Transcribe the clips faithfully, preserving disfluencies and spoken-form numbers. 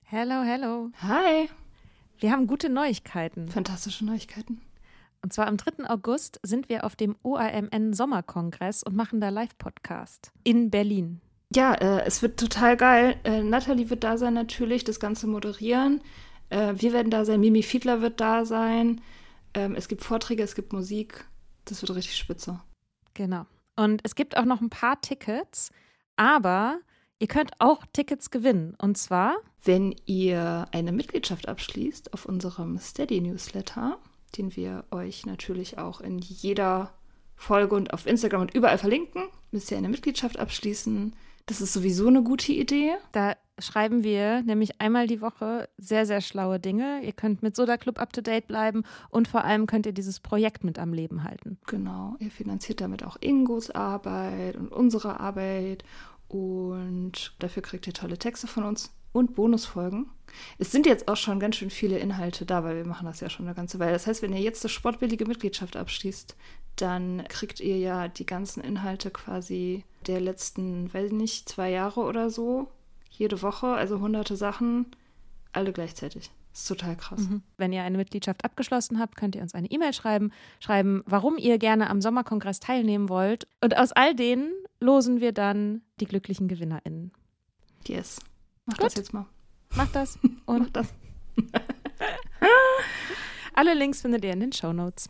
Hello, hello. Hi. Wir haben gute Neuigkeiten. Fantastische Neuigkeiten. Und zwar am dritten August sind wir auf dem O A M N-Sommerkongress und machen da Live-Podcast in Berlin. Ja, äh, es wird total geil. Äh, Nathalie wird da sein natürlich, das Ganze moderieren. Äh, wir werden da sein, Mimi Fiedler wird da sein. Ähm, es gibt Vorträge, es gibt Musik. Das wird richtig spitze. Genau. Und es gibt auch noch ein paar Tickets, aber ihr könnt auch Tickets gewinnen. Und zwar, wenn ihr eine Mitgliedschaft abschließt auf unserem Steady-Newsletter, den wir euch natürlich auch in jeder Folge und auf Instagram und überall verlinken, müsst ihr eine Mitgliedschaft abschließen. Das ist sowieso eine gute Idee. Da schreiben wir nämlich einmal die Woche sehr, sehr schlaue Dinge. Ihr könnt mit Soda Club up-to-date bleiben und vor allem könnt ihr dieses Projekt mit am Leben halten. Genau, ihr finanziert damit auch Ingos Arbeit und unsere Arbeit und dafür kriegt ihr tolle Texte von uns und Bonusfolgen. Es sind jetzt auch schon ganz schön viele Inhalte da, weil wir machen das ja schon eine ganze Weile. Das heißt, wenn ihr jetzt eine sportbillige Mitgliedschaft abschließt, dann kriegt ihr ja die ganzen Inhalte quasi der letzten, weiß ich nicht, zwei Jahre oder so, jede Woche, also hunderte Sachen, alle gleichzeitig. Das ist total krass. Mhm. Wenn ihr eine Mitgliedschaft abgeschlossen habt, könnt ihr uns eine E-Mail schreiben, schreiben, warum ihr gerne am Sommerkongress teilnehmen wollt. Und aus all denen losen wir dann die glücklichen GewinnerInnen. Yes. Mach Gut. das jetzt mal. Macht das. Und Mach das. alle Links findet ihr in den Shownotes.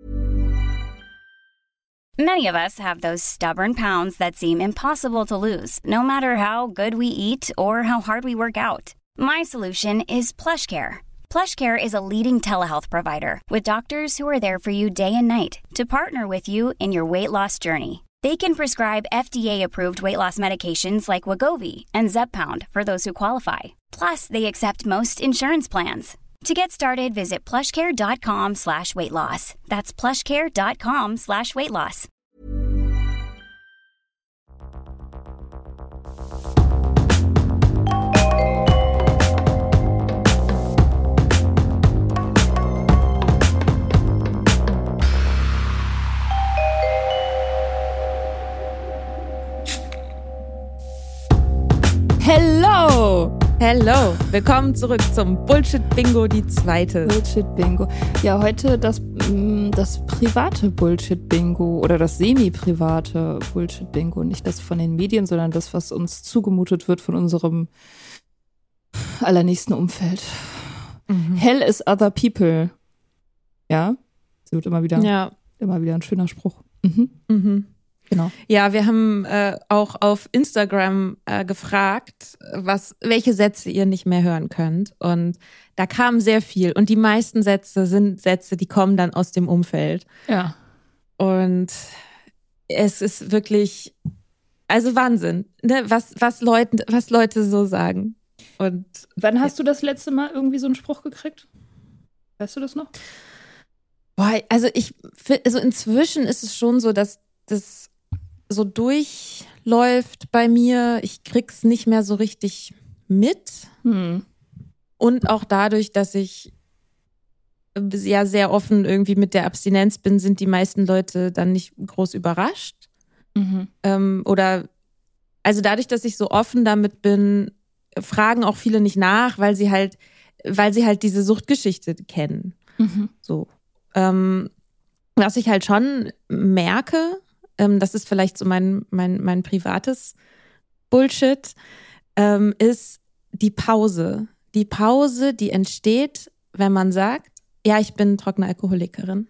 Many of us have those stubborn pounds that seem impossible to lose, no matter how good we eat or how hard we work out. My solution is PlushCare. PlushCare is a leading telehealth provider with doctors who are there for you day and night to partner with you in your weight loss journey. They can prescribe F D A-approved weight loss medications like Wegovy and Zepbound for those who qualify. Plus, they accept most insurance plans. To get started, visit plushcare.com slash weight loss. That's plushcare.com slash weight loss. Hello! Hello, willkommen zurück zum Bullshit-Bingo, die zweite. Bullshit-Bingo. Ja, heute das, mh, das private Bullshit-Bingo oder das semi-private Bullshit-Bingo. Nicht das von den Medien, sondern das, was uns zugemutet wird von unserem allernächsten Umfeld. Mhm. Hell is other people. Ja, das wird immer wieder, ja. immer wieder ein schöner Spruch. Mhm. Mhm. Genau. Ja, wir haben äh, auch auf Instagram äh, gefragt, was, welche Sätze ihr nicht mehr hören könnt. Und da kam sehr viel. Und die meisten Sätze sind Sätze, die kommen dann aus dem Umfeld. Ja. Und es ist wirklich, also Wahnsinn, ne? was, was, Leute, was Leute so sagen. Und wann hast du das letzte Mal irgendwie so einen Spruch gekriegt? Weißt du das noch? Boah, also ich, also inzwischen ist es schon so, dass das so durchläuft bei mir. Ich krieg's nicht mehr so richtig mit. Hm. Und auch dadurch, dass ich ja sehr offen irgendwie mit der Abstinenz bin, sind die meisten Leute dann nicht groß überrascht. Mhm. Ähm, oder, also dadurch, dass ich so offen damit bin, fragen auch viele nicht nach, weil sie halt, weil sie halt diese Suchtgeschichte kennen. Mhm. So. Ähm, was ich halt schon merke, das ist vielleicht so mein, mein, mein privates Bullshit, ähm, ist die Pause. Die Pause, die entsteht, wenn man sagt, ja, ich bin trockene Alkoholikerin.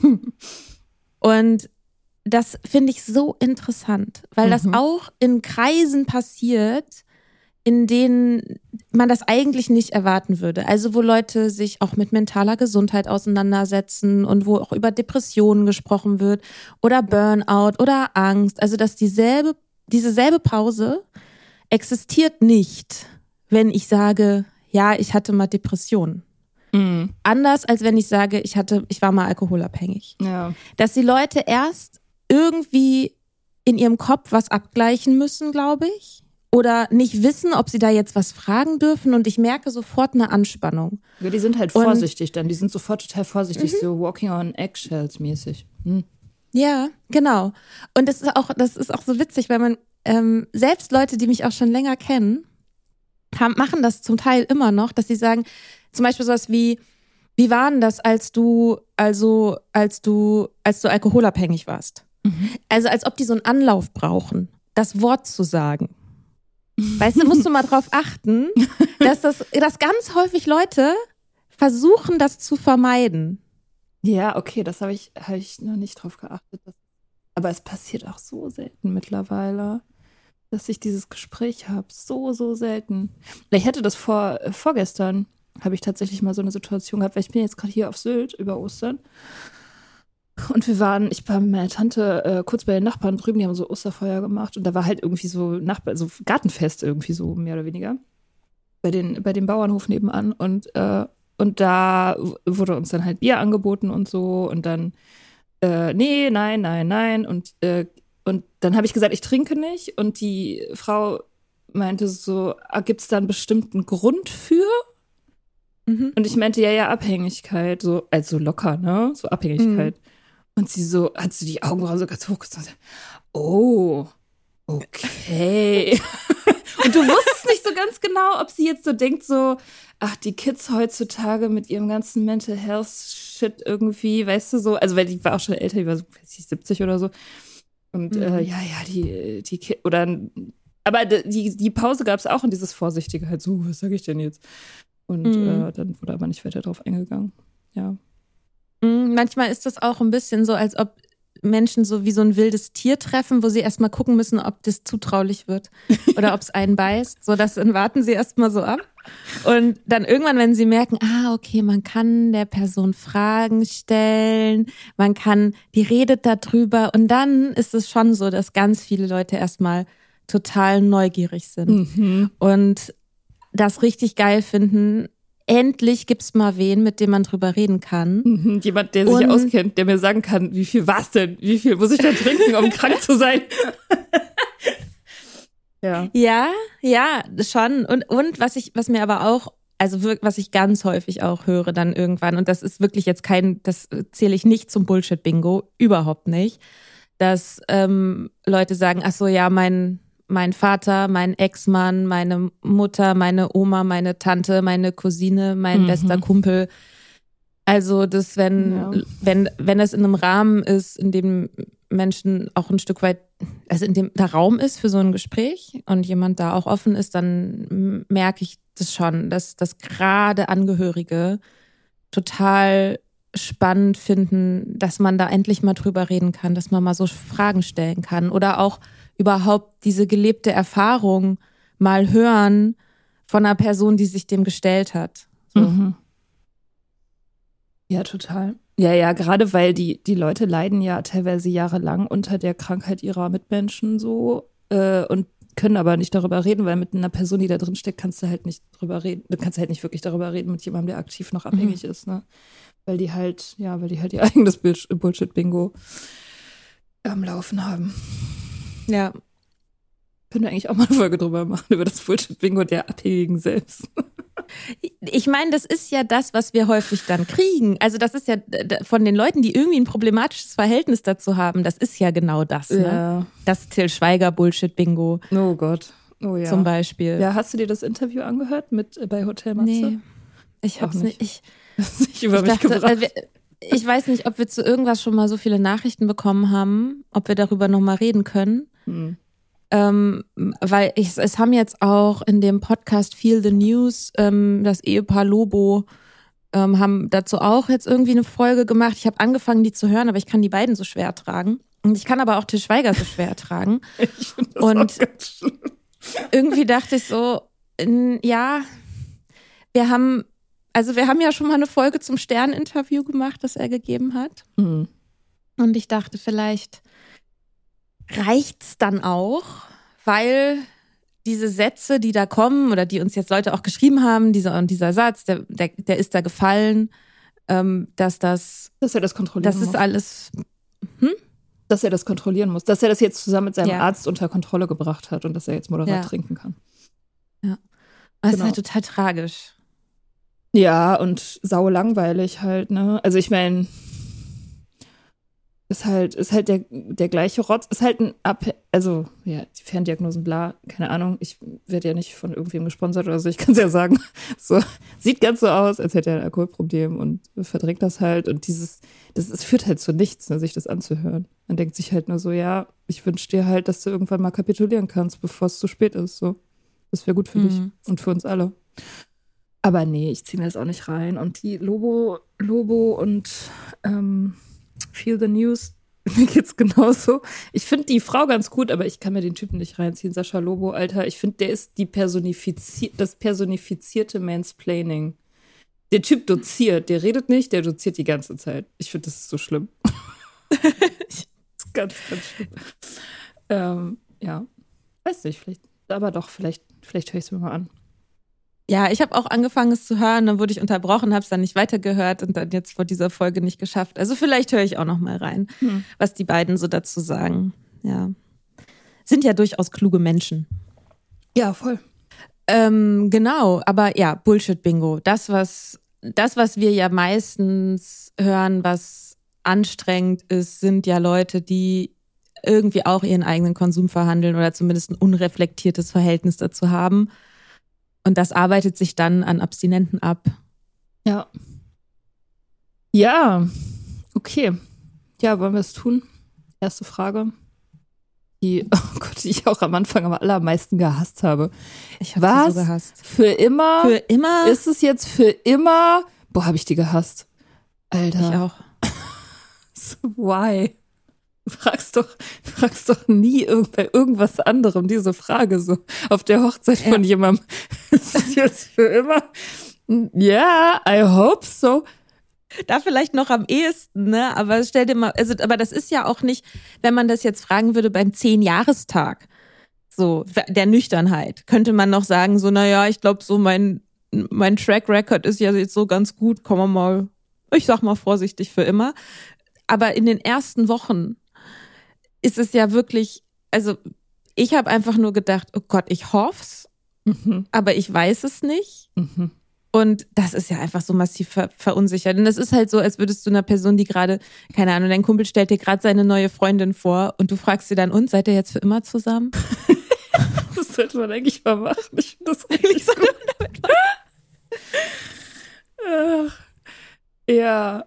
Und das finde ich so interessant, weil mhm. das auch in Kreisen passiert, in denen man das eigentlich nicht erwarten würde. Also wo Leute sich auch mit mentaler Gesundheit auseinandersetzen und wo auch über Depressionen gesprochen wird oder Burnout oder Angst. Also dass dieselbe, diese selbe Pause existiert nicht, wenn ich sage, ja, ich hatte mal Depressionen. Mhm. Anders als wenn ich sage, ich hatte, ich war mal alkoholabhängig. Ja. Dass die Leute erst irgendwie in ihrem Kopf was abgleichen müssen, glaube ich. Oder nicht wissen, ob sie da jetzt was fragen dürfen. Und ich merke sofort eine Anspannung. Ja, die sind halt vorsichtig und, dann. Die sind sofort total vorsichtig, mhm. so walking on eggshells mäßig. Hm. Ja, genau. Und das ist auch, das ist auch so witzig, weil man ähm, selbst Leute, die mich auch schon länger kennen, haben, machen das zum Teil immer noch, dass sie sagen, zum Beispiel sowas wie, wie war denn das, als du, also, als du, als du alkoholabhängig warst? Mhm. Also, als ob die so einen Anlauf brauchen, das Wort zu sagen. Weißt du, musst du mal drauf achten, dass das, dass ganz häufig Leute versuchen, das zu vermeiden. Ja, okay, das habe ich, hab ich noch nicht drauf geachtet. Aber es passiert auch so selten mittlerweile, dass ich dieses Gespräch habe. So, so selten. Ich hatte das vor, äh, vorgestern, habe ich tatsächlich mal so eine Situation gehabt, weil ich bin jetzt gerade hier auf Sylt über Ostern. Und wir waren, ich war mit meiner Tante äh, kurz bei den Nachbarn drüben, die haben so Osterfeuer gemacht. Und da war halt irgendwie so Nachbar, so Gartenfest irgendwie so, mehr oder weniger. Bei den, bei dem Bauernhof nebenan. Und, äh, und da wurde uns dann halt Bier angeboten und so. Und dann Äh, nee, nein, nein, nein. Und, äh, und dann habe ich gesagt, ich trinke nicht. Und die Frau meinte so, ah, gibt es da einen bestimmten Grund für? Mhm. Und ich meinte, ja, ja, Abhängigkeit. So, also locker, ne? So Abhängigkeit. Mhm. Und sie so, hat sie die Augenbrauen so ganz hochgezogen. Oh, okay. Und du wusstest nicht so ganz genau, ob sie jetzt so denkt, so, ach, die Kids heutzutage mit ihrem ganzen Mental Health Shit irgendwie, weißt du, so, also weil die war auch schon älter, die war so, weiß ich, siebzig oder so. Und mhm. äh, ja, ja, die, die Kids, oder, aber die, die Pause gab es auch und dieses Vorsichtige halt so, was sag ich denn jetzt? Und mhm. äh, dann wurde aber nicht weiter drauf eingegangen, ja. Mhm, manchmal ist das auch ein bisschen so, als ob Menschen so wie so ein wildes Tier treffen, wo sie erstmal gucken müssen, ob das zutraulich wird oder ob es einen beißt. So, das dann warten sie erstmal so ab. Und dann irgendwann, wenn sie merken, ah, okay, man kann der Person Fragen stellen, man kann, die redet darüber. Und dann ist es schon so, dass ganz viele Leute erstmal total neugierig sind mhm. und das richtig geil finden. Endlich gibt's mal wen, mit dem man drüber reden kann. Mhm, jemand, der sich und, auskennt, der mir sagen kann, wie viel war's denn? Wie viel muss ich denn trinken, um krank zu sein? ja. Ja, ja, schon. Und, und was ich, was mir aber auch, also was ich ganz häufig auch höre dann irgendwann, und das ist wirklich jetzt kein, das zähle ich nicht zum Bullshit-Bingo, überhaupt nicht, dass ähm, Leute sagen, ach so, ja, mein Mein Vater, mein Ex-Mann, meine Mutter, meine Oma, meine Tante, meine Cousine, mein mhm. bester Kumpel. Also das, wenn, ja. wenn, wenn das in einem Rahmen ist, in dem Menschen auch ein Stück weit, also in dem da Raum ist für so ein Gespräch und jemand da auch offen ist, dann merke ich das schon, dass, dass gerade Angehörige total spannend finden, dass man da endlich mal drüber reden kann, dass man mal so Fragen stellen kann oder auch überhaupt diese gelebte Erfahrung mal hören von einer Person, die sich dem gestellt hat. So. Mhm. Ja, total. Ja, ja, gerade weil die, die Leute leiden ja teilweise jahrelang unter der Krankheit ihrer Mitmenschen so äh, und können aber nicht darüber reden, weil mit einer Person, die da drin steckt, kannst du halt nicht drüber reden. Du kannst halt nicht wirklich darüber reden mit jemandem, der aktiv noch abhängig mhm. ist, ne? Weil die halt, ja, weil die halt ihr eigenes Bullshit-Bingo am Laufen haben. Ja. Können wir eigentlich auch mal eine Folge drüber machen, über das Bullshit-Bingo der Abhängigen selbst. Ich meine, das ist ja das, was wir häufig dann kriegen. Also das ist ja von den Leuten, die irgendwie ein problematisches Verhältnis dazu haben, das ist ja genau das. Ne? Ja. Das Till Schweiger Bullshit-Bingo. Oh Gott. Oh ja. Zum Beispiel. Ja, hast du dir das Interview angehört mit bei Hotel Matze? Nee, ich hab's nicht. Ich, nicht über mich dachte, gebracht. Wir, ich weiß nicht, ob wir zu irgendwas schon mal so viele Nachrichten bekommen haben, ob wir darüber nochmal reden können. Hm. Ähm, weil ich, es haben jetzt auch in dem Podcast Feel the News ähm, das Ehepaar Lobo ähm, haben dazu auch jetzt irgendwie eine Folge gemacht. Ich habe angefangen, die zu hören, aber ich kann die beiden so schwer ertragen. Und ich kann aber auch Til Schweiger so schwer ertragen. Ich finde das Und auch ganz schlimm. Irgendwie dachte ich so, ja, wir haben, also wir haben ja schon mal eine Folge zum Stern-Interview gemacht, das er gegeben hat. Mhm. Und ich dachte, vielleicht reicht's dann auch, weil diese Sätze, die da kommen oder die uns jetzt Leute auch geschrieben haben, dieser und dieser Satz, der, der, der ist da gefallen, ähm, dass das, dass er das kontrollieren das muss. ist alles, hm? Dass er das kontrollieren muss, dass er das jetzt zusammen mit seinem ja. Arzt unter Kontrolle gebracht hat und dass er jetzt moderat ja. trinken kann. Ja, das genau. ist halt total tragisch. Ja, und sau langweilig halt, ne? Also ich meine, Ist halt, ist halt der, der gleiche Rotz. Ist halt ein Ab, also, ja, die Ferndiagnosen, bla, keine Ahnung. Ich werde ja nicht von irgendwem gesponsert oder so. Ich kann es ja sagen. So, sieht ganz so aus, als hätte er ein Alkoholproblem und verdrängt das halt. Und dieses, das, es führt halt zu nichts, ne, sich das anzuhören. Man denkt sich halt nur so, ja, ich wünsche dir halt, dass du irgendwann mal kapitulieren kannst, bevor es zu spät ist. So, das wäre gut für mhm. dich und für uns alle. Aber nee, ich ziehe mir das auch nicht rein. Und die Lobo, Lobo und, ähm, Feel the News, mir geht's genauso. Ich finde die Frau ganz gut, aber ich kann mir den Typen nicht reinziehen. Sascha Lobo, Alter, ich finde, der ist die personifizi- das personifizierte Mansplaining. Der Typ doziert, der redet nicht, der doziert die ganze Zeit. Ich finde, das ist so schlimm. Das ist ganz, ganz schlimm. Ähm, ja, weiß nicht, vielleicht, aber doch, vielleicht, vielleicht höre ich es mir mal an. Ja, ich habe auch angefangen, es zu hören, dann wurde ich unterbrochen, habe es dann nicht weitergehört und dann jetzt vor dieser Folge nicht geschafft. Also vielleicht höre ich auch noch mal rein, hm. was die beiden so dazu sagen. Ja, sind ja durchaus kluge Menschen. Ja, voll. Ähm, genau, aber ja, Bullshit-Bingo. Das, was, das, was wir ja meistens hören, was anstrengend ist, sind ja Leute, die irgendwie auch ihren eigenen Konsum verhandeln oder zumindest ein unreflektiertes Verhältnis dazu haben. Und das arbeitet sich dann an Abstinenten ab. Ja. Ja, okay. Ja, wollen wir es tun? Erste Frage. Die, oh Gott, die ich auch am Anfang am allermeisten gehasst habe. Ich habe sie so gehasst. Für immer? Für immer? Ist es jetzt für immer? Boah, habe ich die gehasst. Alter. Ich auch. So, why? Du fragst doch, fragst doch nie bei irgendwas anderem diese Frage so auf der Hochzeit ja. von jemandem. Ist das jetzt für immer? Ja, yeah, I hope so. Da vielleicht noch am ehesten, ne? Aber stell dir mal, also, aber das ist ja auch nicht, wenn man das jetzt fragen würde beim Zehn-Jahrestag, so, der Nüchternheit, könnte man noch sagen, so, naja, ich glaube, so mein, mein Track Record ist ja jetzt so ganz gut, kommen wir mal, ich sag mal vorsichtig für immer. Aber in den ersten Wochen ist es ja wirklich, also ich habe einfach nur gedacht, oh Gott, ich hoff's, mhm. aber ich weiß es nicht. Mhm. Und das ist ja einfach so massiv ver- verunsichert. Und das ist halt so, als würdest du einer Person, die gerade, keine Ahnung, dein Kumpel stellt dir gerade seine neue Freundin vor und du fragst sie dann, und, seid ihr jetzt für immer zusammen? Das sollte man eigentlich mal machen. Ich finde das eigentlich gut. Ach, ja.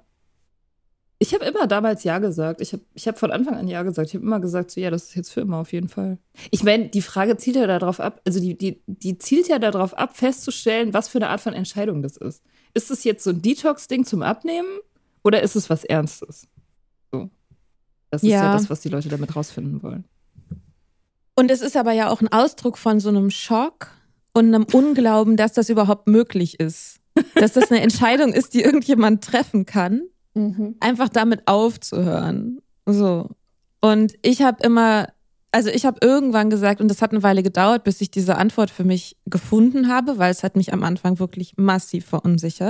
Ich habe immer damals Ja gesagt. Ich habe ich hab von Anfang an Ja gesagt. Ich habe immer gesagt, so ja, das ist jetzt für immer auf jeden Fall. Ich meine, die Frage zielt ja darauf ab, also die, die, die zielt ja darauf ab, festzustellen, was für eine Art von Entscheidung das ist. Ist es jetzt so ein Detox-Ding zum Abnehmen oder ist es was Ernstes? So. Das ist ja. ja das, was die Leute damit rausfinden wollen. Und es ist aber ja auch ein Ausdruck von so einem Schock und einem Unglauben, dass das überhaupt möglich ist. Dass das eine Entscheidung ist, die irgendjemand treffen kann. Mhm. Einfach damit aufzuhören. So. Und ich habe immer, also ich habe irgendwann gesagt, und das hat eine Weile gedauert, bis ich diese Antwort für mich gefunden habe, weil es hat mich am Anfang wirklich massiv verunsichert,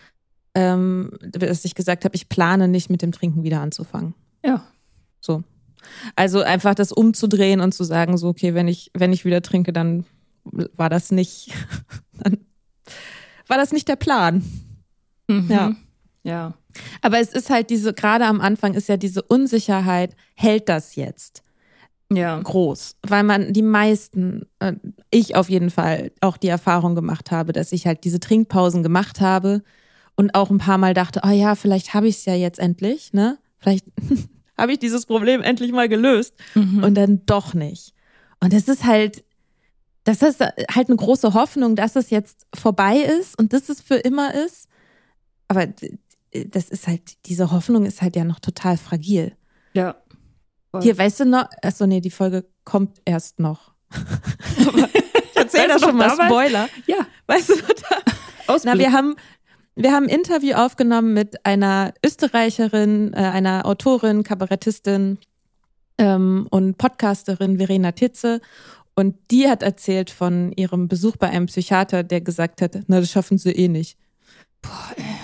ähm, dass ich gesagt habe, ich plane nicht mit dem Trinken wieder anzufangen. Ja. So. Also einfach das umzudrehen und zu sagen, so, okay, wenn ich, wenn ich wieder trinke, dann war das nicht, dann war das nicht der Plan. Mhm. Ja. Ja. Aber es ist halt diese, gerade am Anfang ist ja diese Unsicherheit, hält das jetzt? Ja. Groß. Weil man die meisten, äh, ich auf jeden Fall auch die Erfahrung gemacht habe, dass ich halt diese Trinkpausen gemacht habe und auch ein paar Mal dachte, oh ja, vielleicht habe ich es ja jetzt endlich, ne? Vielleicht habe ich dieses Problem endlich mal gelöst. Mhm. Und dann doch nicht. Und das ist halt, das ist halt eine große Hoffnung, dass es jetzt vorbei ist und dass es für immer ist. Aber das ist halt, diese Hoffnung ist halt ja noch total fragil. Ja. Voll. Hier, weißt du noch, achso, nee, die Folge kommt erst noch. Aber ich erzähl da schon mal damals? Spoiler. Ja. Weißt du noch da? Na, wir haben, wir haben ein Interview aufgenommen mit einer Österreicherin, äh, einer Autorin, Kabarettistin ähm, und Podcasterin, Verena Titze. Und die hat erzählt von ihrem Besuch bei einem Psychiater, der gesagt hat, na, das schaffen sie eh nicht. Boah, ey.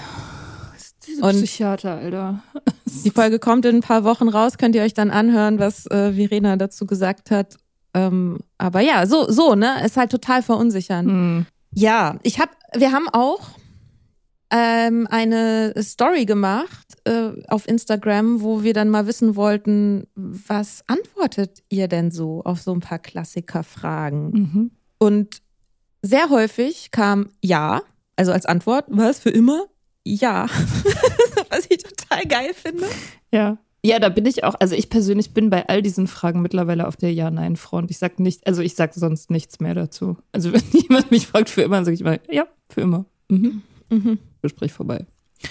Und Psychiater, Alter. Die Folge kommt in ein paar Wochen raus, könnt ihr euch dann anhören, was äh, Verena dazu gesagt hat. Ähm, aber ja, so, so, ne, ist halt total verunsichernd. Hm. Ja, ich hab, wir haben auch ähm, eine Story gemacht äh, auf Instagram, wo wir dann mal wissen wollten, was antwortet ihr denn so auf so ein paar Klassikerfragen? Mhm. Und sehr häufig kam ja, also als Antwort, was, für immer? Ja. Was ich total geil finde. Ja. Ja, da bin ich auch, also ich persönlich bin bei all diesen Fragen mittlerweile auf der Ja-Nein-Front. Ich sag nicht, also ich sag sonst nichts mehr dazu. Also wenn jemand mich fragt für immer, dann sage ich mal, ja, für immer. Mhm. Mhm. Gespräch vorbei.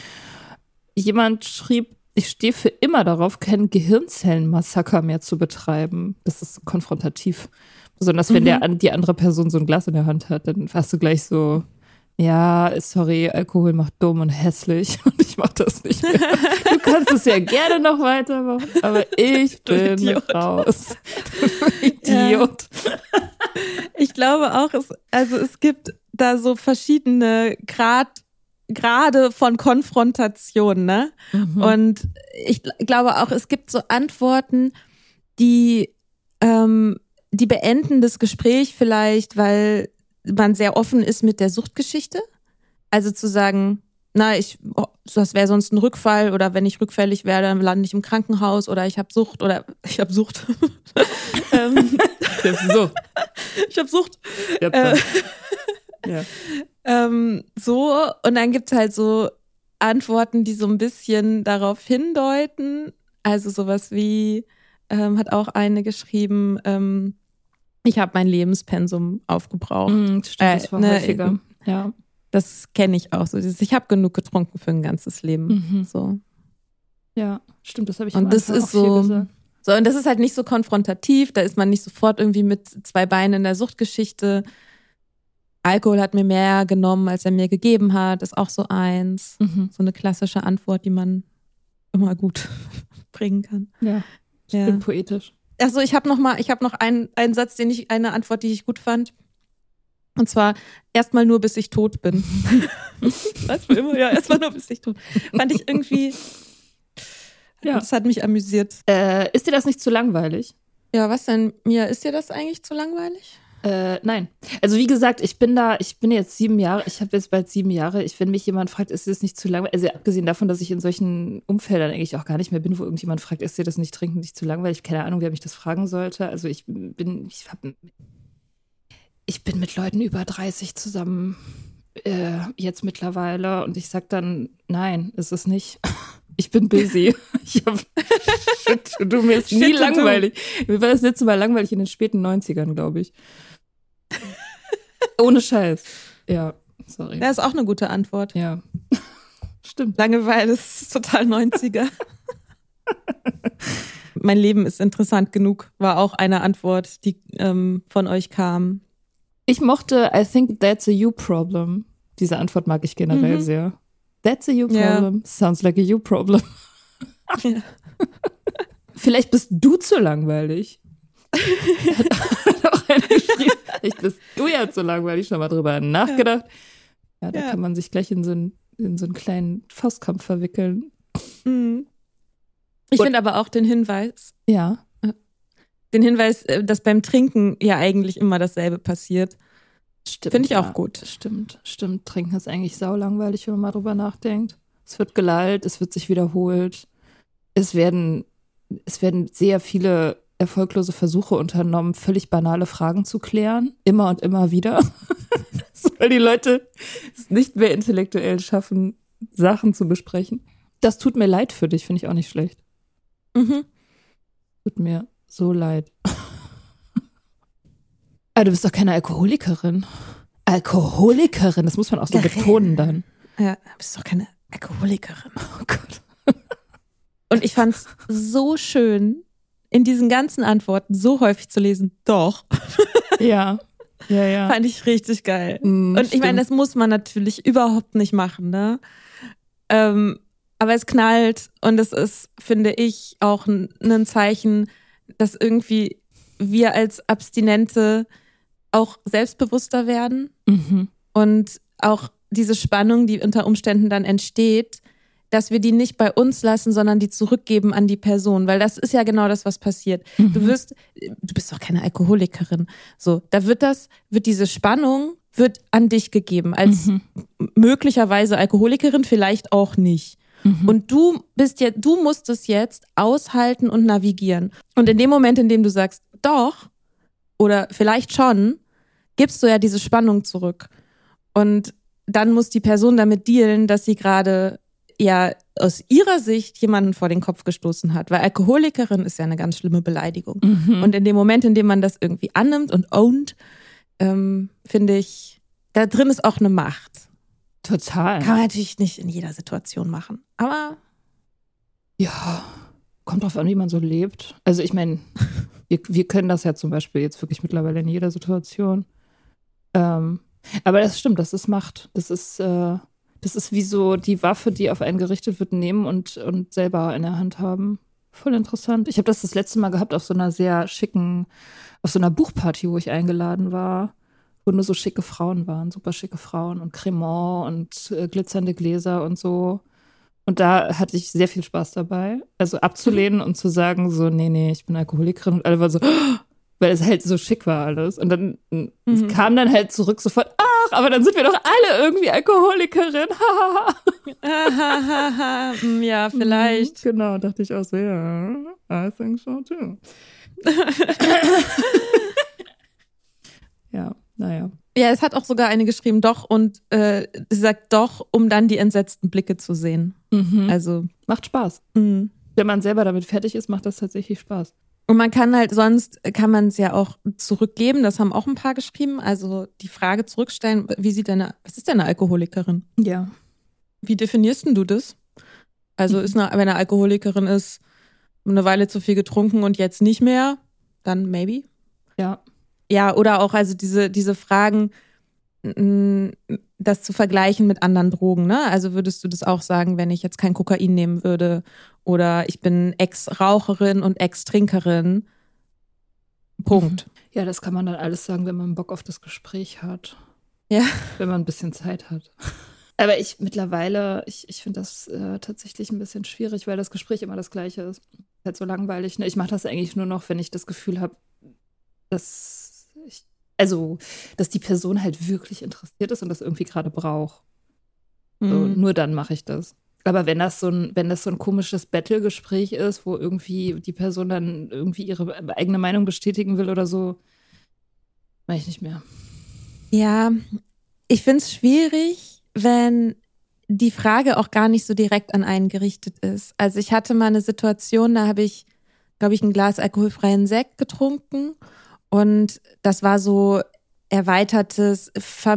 Jemand schrieb, ich stehe für immer darauf, kein Gehirnzellenmassaker mehr zu betreiben. Das ist konfrontativ. Besonders wenn Mhm. der, die andere Person so ein Glas in der Hand hat, dann hast du gleich so, ja, sorry, Alkohol macht dumm und hässlich und ich mach das nicht mehr. Du kannst es ja gerne noch weitermachen, aber ich Du bin Idiot. raus. Du Idiot. Ich glaube auch, es, also es gibt da so verschiedene Grad, Grade von Konfrontation, ne? Mhm. Und ich gl- glaube auch, es gibt so Antworten, die, ähm, die beenden das Gespräch vielleicht, weil man sehr offen ist mit der Suchtgeschichte. Also zu sagen, na, ich, oh, das wäre sonst ein Rückfall oder wenn ich rückfällig werde, dann lande ich im Krankenhaus oder ich habe Sucht oder ich habe Sucht. ähm, Ich hab so. ich habe Sucht. Ja, Äh, ja. ähm, so, und dann gibt's halt so Antworten, die so ein bisschen darauf hindeuten. Also sowas wie, ähm, hat auch eine geschrieben, ähm, ich habe mein Lebenspensum aufgebraucht. Mhm, stimmt, Äh, das war ne, häufiger. Ja. Das kenne ich auch so. Dieses, ich habe genug getrunken für ein ganzes Leben. Mhm. So. Ja, stimmt, das habe ich Und am das Anfang ist auch viel so, gesagt. so, und das ist halt nicht so konfrontativ, da ist man nicht sofort irgendwie mit zwei Beinen in der Suchtgeschichte. Alkohol hat mir mehr genommen, als er mir gegeben hat, ist auch so eins. Mhm. So eine klassische Antwort, die man immer gut bringen kann. Ja, Ja. stimmt, poetisch. Achso, ich habe noch mal, ich habe noch einen, einen Satz, den ich, eine Antwort, die ich gut fand. Und zwar, erstmal nur, bis ich tot bin. Was für immer? Ja, erstmal nur, bis ich tot bin. Fand ich irgendwie, Ja. das hat mich amüsiert. Äh, ist dir das nicht zu langweilig? Ja, was denn, Mia, ist dir das eigentlich zu langweilig? Äh, nein. Also wie gesagt, ich bin da, ich bin jetzt sieben Jahre, ich habe jetzt bald sieben Jahre. Ich, wenn mich jemand fragt, ist dir das nicht zu langweilig? Also abgesehen davon, dass ich in solchen Umfeldern eigentlich auch gar nicht mehr bin, wo irgendjemand fragt, ist dir das nicht trinken nicht zu langweilig? Keine Ahnung, wer mich das fragen sollte. Also ich bin, ich hab, ich bin mit Leuten über dreißig zusammen äh, jetzt mittlerweile und ich sag dann, nein, ist es nicht. Ich bin busy. Ich hab, shit, du, mir ist nie Shit, langweilig. Mir war das letzte Mal langweilig in den späten neunzigern, glaube ich. Ohne Scheiß. Ja, sorry. Das ist auch eine gute Antwort. Ja. Stimmt. Langeweile ist total neunziger. Mein Leben ist interessant genug, war auch eine Antwort, die ähm, von euch kam. Ich mochte I think that's a you problem. Diese Antwort mag ich generell Mhm. sehr. That's a you Ja. problem. Sounds like a you problem. Ja. Vielleicht bist du zu langweilig. Hat auch einer geschrieben. Vielleicht bist du ja zu langweilig, schon mal drüber nachgedacht. Ja, da Ja. kann man sich gleich in so einen, in so einen kleinen Faustkampf verwickeln. Mhm. Ich Und- finde aber auch den Hinweis, Ja. den Hinweis, äh, dass beim Trinken ja eigentlich immer dasselbe passiert. Stimmt. Finde ich auch ja. gut. Stimmt, stimmt. Trinken ist eigentlich saulangweilig, wenn man mal drüber nachdenkt. Es wird gelallt, es wird sich wiederholt. Es werden, es werden sehr viele erfolglose Versuche unternommen, völlig banale Fragen zu klären. Immer und immer wieder. Weil die Leute es nicht mehr intellektuell schaffen, Sachen zu besprechen. Das tut mir leid für dich, finde ich auch nicht schlecht. Mhm. Tut mir so leid. Aber du bist doch keine Alkoholikerin. Alkoholikerin, das muss man auch so Geil. betonen dann. Ja, du bist doch keine Alkoholikerin. Oh Gott. Und ich fand es so schön, in diesen ganzen Antworten so häufig zu lesen. Doch. Ja, ja, ja. Fand ich richtig geil. Mm, Und ich meine, das muss man natürlich überhaupt nicht machen, ne? Ähm, aber es knallt und es ist, finde ich, auch ein, ein Zeichen, dass irgendwie wir als Abstinente auch selbstbewusster werden Mhm. und auch diese Spannung, die unter Umständen dann entsteht, dass wir die nicht bei uns lassen, sondern die zurückgeben an die Person, weil das ist ja genau das, was passiert. Mhm. Du wirst, du bist doch keine Alkoholikerin. So, da wird das, wird diese Spannung, wird an dich gegeben als Mhm. möglicherweise Alkoholikerin, vielleicht auch nicht. Mhm. Und du bist ja, du musst es jetzt aushalten und navigieren. Und in dem Moment, in dem du sagst, doch, oder vielleicht schon, gibst du ja diese Spannung zurück. Und dann muss die Person damit dealen, dass sie gerade ja aus ihrer Sicht jemanden vor den Kopf gestoßen hat. Weil Alkoholikerin ist ja eine ganz schlimme Beleidigung. Mhm. Und in dem Moment, in dem man das irgendwie annimmt und ownt, ähm, finde ich, da drin ist auch eine Macht. Total. Kann man natürlich nicht in jeder Situation machen. Aber ja, kommt drauf an, wie man so lebt. Also ich meine, wir, wir können das ja zum Beispiel jetzt wirklich mittlerweile in jeder Situation. Ähm, aber das stimmt, das ist Macht. Das ist, äh, das ist wie so die Waffe, die auf einen gerichtet wird, nehmen und, und selber in der Hand haben. Voll interessant. Ich habe das das letzte Mal gehabt auf so einer sehr schicken, auf so einer Buchparty, wo ich eingeladen war, wo nur so schicke Frauen waren, super schicke Frauen und Cremant und äh, glitzernde Gläser und so. Und da hatte ich sehr viel Spaß dabei. Also abzulehnen und zu sagen so, nee, nee, ich bin Alkoholikerin. Und alle waren so, weil es halt so schick war alles. Und dann mhm. es kam dann halt zurück sofort, ach, aber dann sind wir doch alle irgendwie Alkoholikerin. Ja, vielleicht. Genau, dachte ich auch so, ja, I think so too. Ja, naja. Ja, es hat auch sogar eine geschrieben, doch, und äh, sie sagt doch, um dann die entsetzten Blicke zu sehen. Mhm. Also macht Spaß. Mhm. Wenn man selber damit fertig ist, macht das tatsächlich Spaß. Und man kann halt, sonst kann man es ja auch zurückgeben, das haben auch ein paar geschrieben, also die Frage zurückstellen, wie sieht deine, was ist denn eine Alkoholikerin? Ja. Wie definierst denn du das? Also ist eine, wenn eine Alkoholikerin ist, eine Weile zu viel getrunken und jetzt nicht mehr, dann maybe. Ja. Ja, oder auch also diese, diese Fragen, das zu vergleichen mit anderen Drogen, ne? Also würdest du das auch sagen, wenn ich jetzt kein Kokain nehmen würde oder ich bin Ex-Raucherin und Ex-Trinkerin? Punkt. Ja, das kann man dann alles sagen, wenn man Bock auf das Gespräch hat. Ja. Wenn man ein bisschen Zeit hat. Aber ich mittlerweile, ich, ich finde das äh, tatsächlich ein bisschen schwierig, weil das Gespräch immer das Gleiche ist. Halt so langweilig. Ne? Ich mache das eigentlich nur noch, wenn ich das Gefühl habe, dass ich, also, dass die Person halt wirklich interessiert ist und das irgendwie gerade braucht. Mhm. So, nur dann mache ich das. Aber wenn das so ein, wenn das so ein komisches Battle-Gespräch ist, wo irgendwie die Person dann irgendwie ihre eigene Meinung bestätigen will oder so, mache ich nicht mehr. Ja, ich finde es schwierig, wenn die Frage auch gar nicht so direkt an einen gerichtet ist. Also ich hatte mal eine Situation, da habe ich, glaube ich, ein Glas alkoholfreien Sekt getrunken. Und das war so erweitertes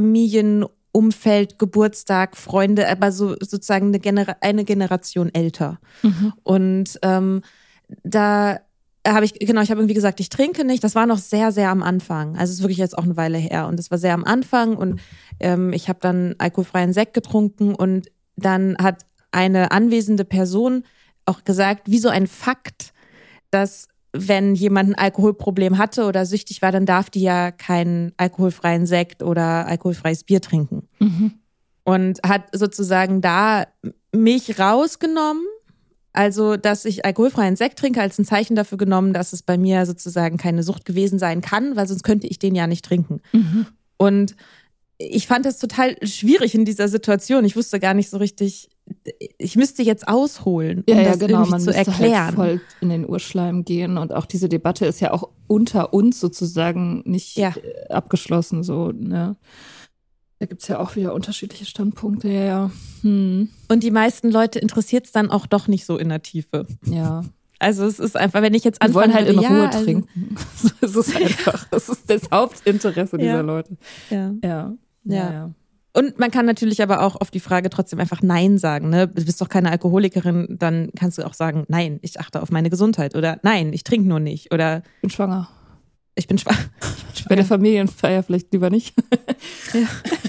Familienumfeld, Geburtstag, Freunde, aber so sozusagen eine, Genera- eine Generation älter. Mhm. Und ähm, da habe ich, genau, ich habe irgendwie gesagt, ich trinke nicht. Das war noch sehr, sehr am Anfang. Also es ist wirklich jetzt auch eine Weile her. Und es war sehr am Anfang und ähm, ich habe dann alkoholfreien Sekt getrunken und dann hat eine anwesende Person auch gesagt, wie so ein Fakt, dass wenn jemand ein Alkoholproblem hatte oder süchtig war, dann darf die ja keinen alkoholfreien Sekt oder alkoholfreies Bier trinken. Mhm. Und hat sozusagen da mich rausgenommen, also dass ich alkoholfreien Sekt trinke, als ein Zeichen dafür genommen, dass es bei mir sozusagen keine Sucht gewesen sein kann, weil sonst könnte ich den ja nicht trinken. Mhm. Und ich fand das total schwierig in dieser Situation. Ich wusste gar nicht so richtig, ich müsste jetzt ausholen, um ja, ja, das genau. irgendwie Man zu erklären. Halt voll in den Urschleim gehen und auch diese Debatte ist ja auch unter uns sozusagen nicht ja. abgeschlossen. So, ne? Da gibt es ja auch wieder unterschiedliche Standpunkte. Ja, ja. Hm. Und die meisten Leute interessiert es dann auch doch nicht so in der Tiefe. Ja. Also es ist einfach, wenn ich jetzt anfange, die wollen halt in ja, Ruhe also, trinken. Das ist einfach, das ist das Hauptinteresse dieser ja. Leute. Ja. Ja. Ja. ja, ja. Und man kann natürlich aber auch auf die Frage trotzdem einfach Nein sagen. Ne? Du bist doch keine Alkoholikerin, dann kannst du auch sagen, nein, ich achte auf meine Gesundheit. Oder nein, ich trinke nur nicht. Oder ich bin schwanger. Ich bin, schwa- ich bin schwanger. Bei der Familienfeier vielleicht lieber nicht. Ja.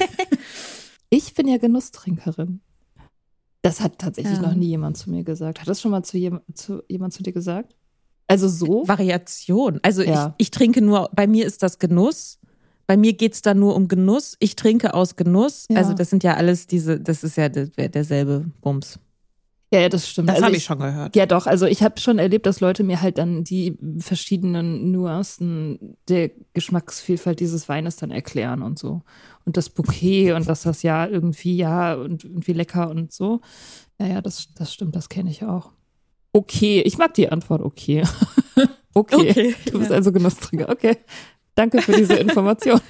Ich bin ja Genusstrinkerin. Das hat tatsächlich ja. noch nie jemand zu mir gesagt. Hat das schon mal zu, jem- zu jemand zu dir gesagt? Also so? Variation. Also ja. ich, ich trinke nur, bei mir ist das Genuss. Bei mir geht's da nur um Genuss. Ich trinke aus Genuss. Ja. Also das sind ja alles diese, das ist ja der, derselbe Bums. Ja, ja, das stimmt. Das also habe ich schon gehört. Ja, doch. Also ich habe schon erlebt, dass Leute mir halt dann die verschiedenen Nuancen der Geschmacksvielfalt dieses Weines dann erklären und so. Und das Bouquet und dass das ja irgendwie, ja, und irgendwie lecker und so. Ja, ja, das, das stimmt, das kenne ich auch. Okay, ich mag die Antwort, okay. okay. okay, du bist ja. also Genusstrinker. Okay, danke für diese Information.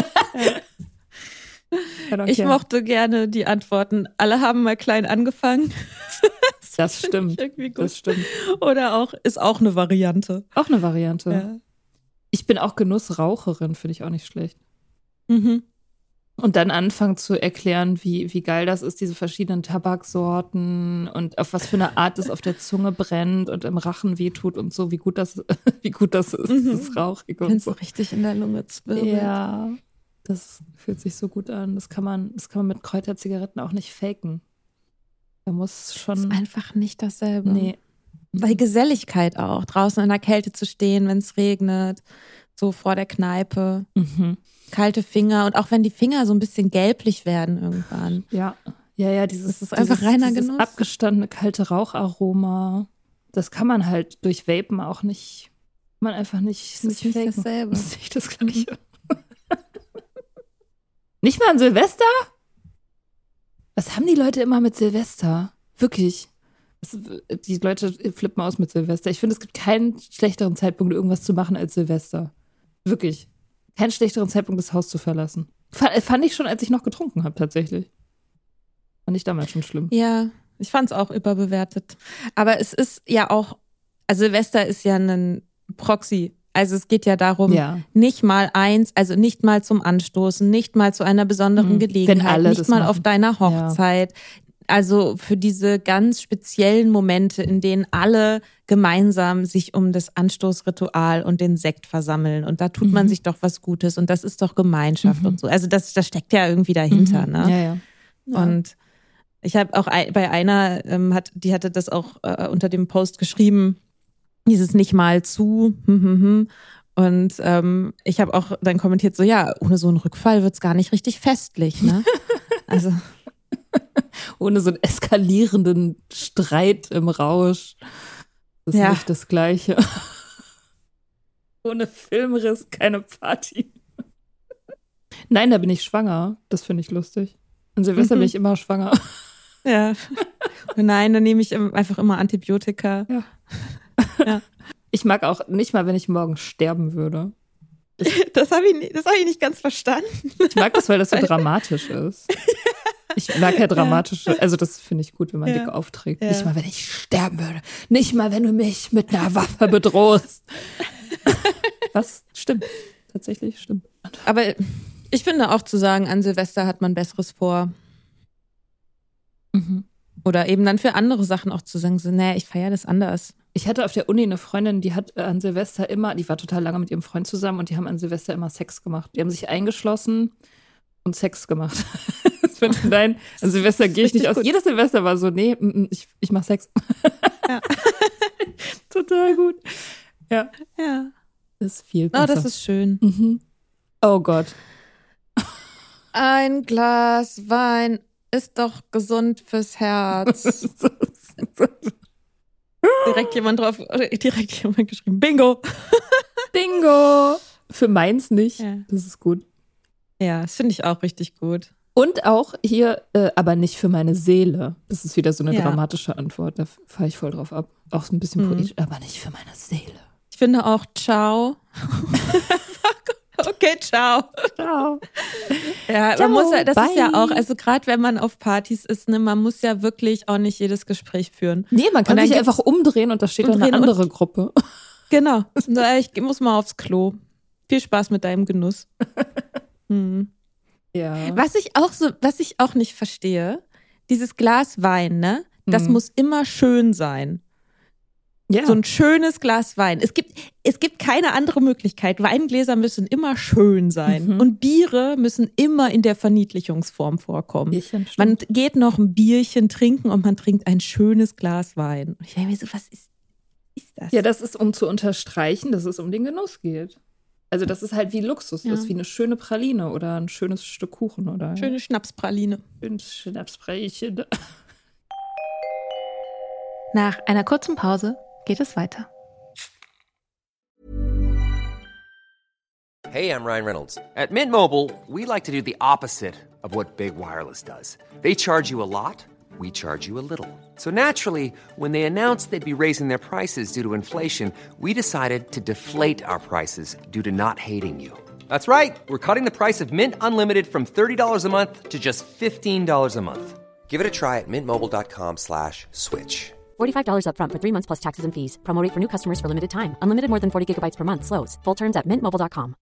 Ich mochte gerne die Antworten. Alle haben mal klein angefangen. Das, das stimmt. Das stimmt. Oder auch, ist auch eine Variante. Auch eine Variante. Ja. Ich bin auch Genussraucherin, finde ich auch nicht schlecht. Mhm. Und dann anfangen zu erklären, wie, wie geil das ist, diese verschiedenen Tabaksorten und auf was für eine Art es auf der Zunge brennt und im Rachen wehtut und so, wie gut das, wie gut das ist, mhm. das ist rauchig und so. So richtig in der Lunge zwirbelt. Ja, das fühlt sich so gut an. Das kann man, das kann man mit Kräuterzigaretten auch nicht faken. Da muss schon. Das ist einfach nicht dasselbe. Nee. Weil Geselligkeit auch, draußen in der Kälte zu stehen, wenn es regnet, so vor der Kneipe. Mhm. Kalte Finger und auch wenn die Finger so ein bisschen gelblich werden irgendwann. Ja, ja, ja, dieses, das ist einfach dieses, reiner dieses Genuss. abgestandene kalte Raucharoma. Das kann man halt durch Vapen auch nicht, man einfach nicht, das nicht ist faken. nicht dasselbe. Das ist nicht das Gleiche. Mhm. Nicht mal an Silvester? Was haben die Leute immer mit Silvester? Wirklich. Das, die Leute flippen aus mit Silvester. Ich finde, es gibt keinen schlechteren Zeitpunkt, irgendwas zu machen als Silvester. Wirklich. Keinen schlechteren Zeitpunkt, das Haus zu verlassen. Fand, fand ich schon, als ich noch getrunken habe, tatsächlich. Fand ich damals schon schlimm. Ja, ich fand es auch überbewertet. Aber es ist ja auch, also Silvester ist ja ein Proxy. Also es geht ja darum, ja. nicht mal eins, also nicht mal zum Anstoßen, nicht mal zu einer besonderen mhm. Gelegenheit, Wenn alle nicht das mal machen. auf deiner Hochzeit. Ja. Also für diese ganz speziellen Momente, in denen alle gemeinsam sich um das Anstoßritual und den Sekt versammeln. Und da tut man mhm. sich doch was Gutes und das ist doch Gemeinschaft mhm. und so. Also das, das steckt ja irgendwie dahinter. Mhm. Ne? Ja, ja. Ja. Und ich habe auch bei einer, ähm, hat, die hatte das auch äh, unter dem Post geschrieben, dieses nicht mal zu. Hm, hm, hm. Und ähm, ich habe auch dann kommentiert, so ja, ohne so einen Rückfall wird's gar nicht richtig festlich. Ne? Also ohne so einen eskalierenden Streit im Rausch. Das ist ja. nicht das Gleiche. Ohne Filmriss keine Party. Nein, da bin ich schwanger. Das finde ich lustig. An Silvester mhm. bin ich immer schwanger. Ja. Nein, dann nehme ich einfach immer Antibiotika. Ja. Ja. Ich mag auch nicht mal, wenn ich morgen sterben würde. Ich, das habe ich, das hab ich nicht ganz verstanden. Ich mag das, weil das so dramatisch ist. Ich mag ja dramatische, ja. also das finde ich gut, wenn man ja. dick aufträgt. Ja. Nicht mal, wenn ich sterben würde. Nicht mal, wenn du mich mit einer Waffe bedrohst. Was? Stimmt. Tatsächlich stimmt. Aber ich finde auch zu sagen, an Silvester hat man Besseres vor. Mhm. Oder eben dann für andere Sachen auch zu sagen, so, nee, ich feiere das anders. Ich hatte auf der Uni eine Freundin, die hat an Silvester immer, die war total lange mit ihrem Freund zusammen und die haben an Silvester immer Sex gemacht. Die haben sich eingeschlossen und Sex gemacht. Nein, an Silvester gehe ich nicht aus. Gut. Jedes Silvester war so, nee, ich, ich mach Sex. Ja. Total gut. Ja. Ja. Das ist viel besser. Oh, das ist schön. Mhm. Oh Gott. Ein Glas Wein ist doch gesund fürs Herz. Direkt jemand drauf, direkt jemand geschrieben. Bingo. Bingo. Für meins nicht. Ja. Das ist gut. Ja, das finde ich auch richtig gut. Und auch hier, äh, aber nicht für meine Seele. Das ist wieder so eine ja. dramatische Antwort. Da fahre ich voll drauf ab. Auch so ein bisschen mhm. poetisch, aber nicht für meine Seele. Ich finde auch ciao. Okay, ciao. Ciao. Ja, ciao, man muss ja, das bye. ist ja auch, also gerade wenn man auf Partys ist, ne, man muss ja wirklich auch nicht jedes Gespräch führen. Nee, man kann sich einfach umdrehen und da steht dann eine andere Gruppe. Genau. Ich muss mal aufs Klo. Viel Spaß mit deinem Genuss. Hm. Ja. Was ich auch so, was ich auch nicht verstehe, dieses Glas Wein, ne, das mhm. muss immer schön sein. Ja. So ein schönes Glas Wein. Es gibt, es gibt keine andere Möglichkeit. Weingläser müssen immer schön sein. Mhm. Und Biere müssen immer in der Verniedlichungsform vorkommen. Bierchen, man geht noch ein Bierchen trinken und man trinkt ein schönes Glas Wein. Und ich denke mir so, was ist, ist das? Ja, das ist, um zu unterstreichen, dass es um den Genuss geht. Also, dass es halt wie Luxus ja. ist, wie eine schöne Praline oder ein schönes Stück Kuchen. Oder schöne Schnapspraline. Schönes Schnapspraline. Nach einer kurzen Pause geht es weiter. Hey, I'm Ryan Reynolds. At Mint Mobile, we like to do the opposite of what Big Wireless does. They charge you a lot, we charge you a little. So naturally, when they announced they'd be raising their prices due to inflation, we decided to deflate our prices due to not hating you. That's right. We're cutting the price of Mint Unlimited from thirty dollars a month to just fifteen dollars a month. Give it a try at mintmobile.com slash switch. forty-five dollars up front for three months plus taxes and fees. Promo rate for new customers for limited time. Unlimited more than forty gigabytes per month. Slows full terms at mint mobile dot com.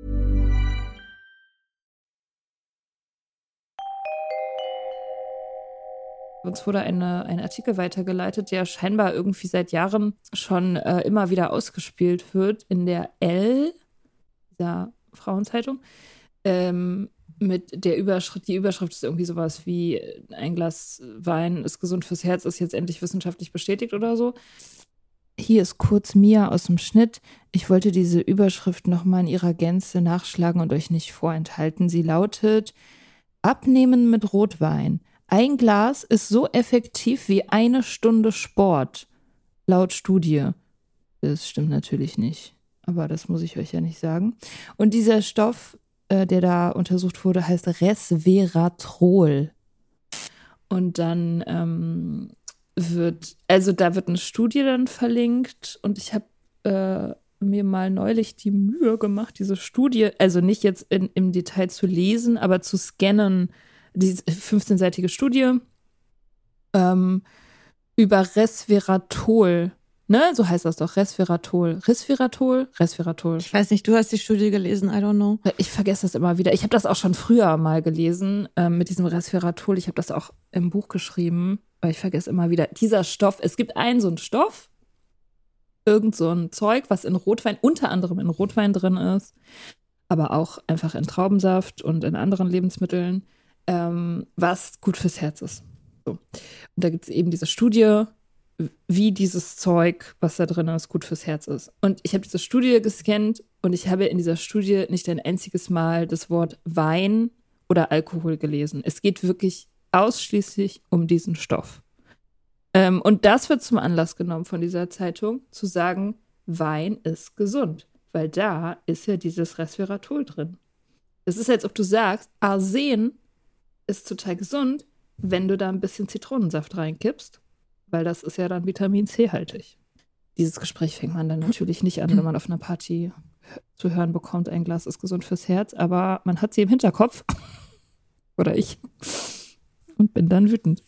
Uns wurde eine, ein Artikel weitergeleitet, der scheinbar irgendwie seit Jahren schon äh, immer wieder ausgespielt wird in der Elle, dieser Frauenzeitung, ähm, mit der Überschrift, die Überschrift ist irgendwie sowas wie ein Glas Wein ist gesund fürs Herz, ist jetzt endlich wissenschaftlich bestätigt oder so. Hier ist kurz Mia aus dem Schnitt. Ich wollte diese Überschrift nochmal in ihrer Gänze nachschlagen und euch nicht vorenthalten. Sie lautet: Abnehmen mit Rotwein. Ein Glas ist so effektiv wie eine Stunde Sport. Laut Studie. Das stimmt natürlich nicht. Aber das muss ich euch ja nicht sagen. Und dieser Stoff, äh, der da untersucht wurde, heißt Resveratrol. Und dann ähm, wird, also da wird eine Studie dann verlinkt. Und ich habe äh, mir mal neulich die Mühe gemacht, diese Studie, also nicht jetzt in, im Detail zu lesen, aber zu scannen, diese fünfzehnseitige Studie ähm, über Resveratrol. Ne, so heißt das doch, Resveratrol. Resveratrol? Resveratrol. Ich weiß nicht, du hast die Studie gelesen, I don't know. Ich vergesse das immer wieder. Ich habe das auch schon früher mal gelesen, ähm, mit diesem Resveratrol. Ich habe das auch im Buch geschrieben, aber ich vergesse immer wieder. Dieser Stoff, es gibt einen so einen Stoff, irgend so ein Zeug, was in Rotwein, unter anderem in Rotwein drin ist, aber auch einfach in Traubensaft und in anderen Lebensmitteln, ähm, was gut fürs Herz ist. So. Und da gibt es eben diese Studie, wie dieses Zeug, was da drin ist, gut fürs Herz ist. Und ich habe diese Studie gescannt und ich habe in dieser Studie nicht ein einziges Mal das Wort Wein oder Alkohol gelesen. Es geht wirklich ausschließlich um diesen Stoff. Ähm, und das wird zum Anlass genommen von dieser Zeitung, zu sagen, Wein ist gesund, weil da ist ja dieses Resveratrol drin. Das ist, als ob du sagst, Arsen ist total gesund, wenn du da ein bisschen Zitronensaft reinkippst, weil das ist ja dann Vitamin C-haltig. Dieses Gespräch fängt man dann natürlich nicht an, wenn man auf einer Party zu hören bekommt, ein Glas ist gesund fürs Herz, aber man hat sie im Hinterkopf. Oder ich. Und bin dann wütend.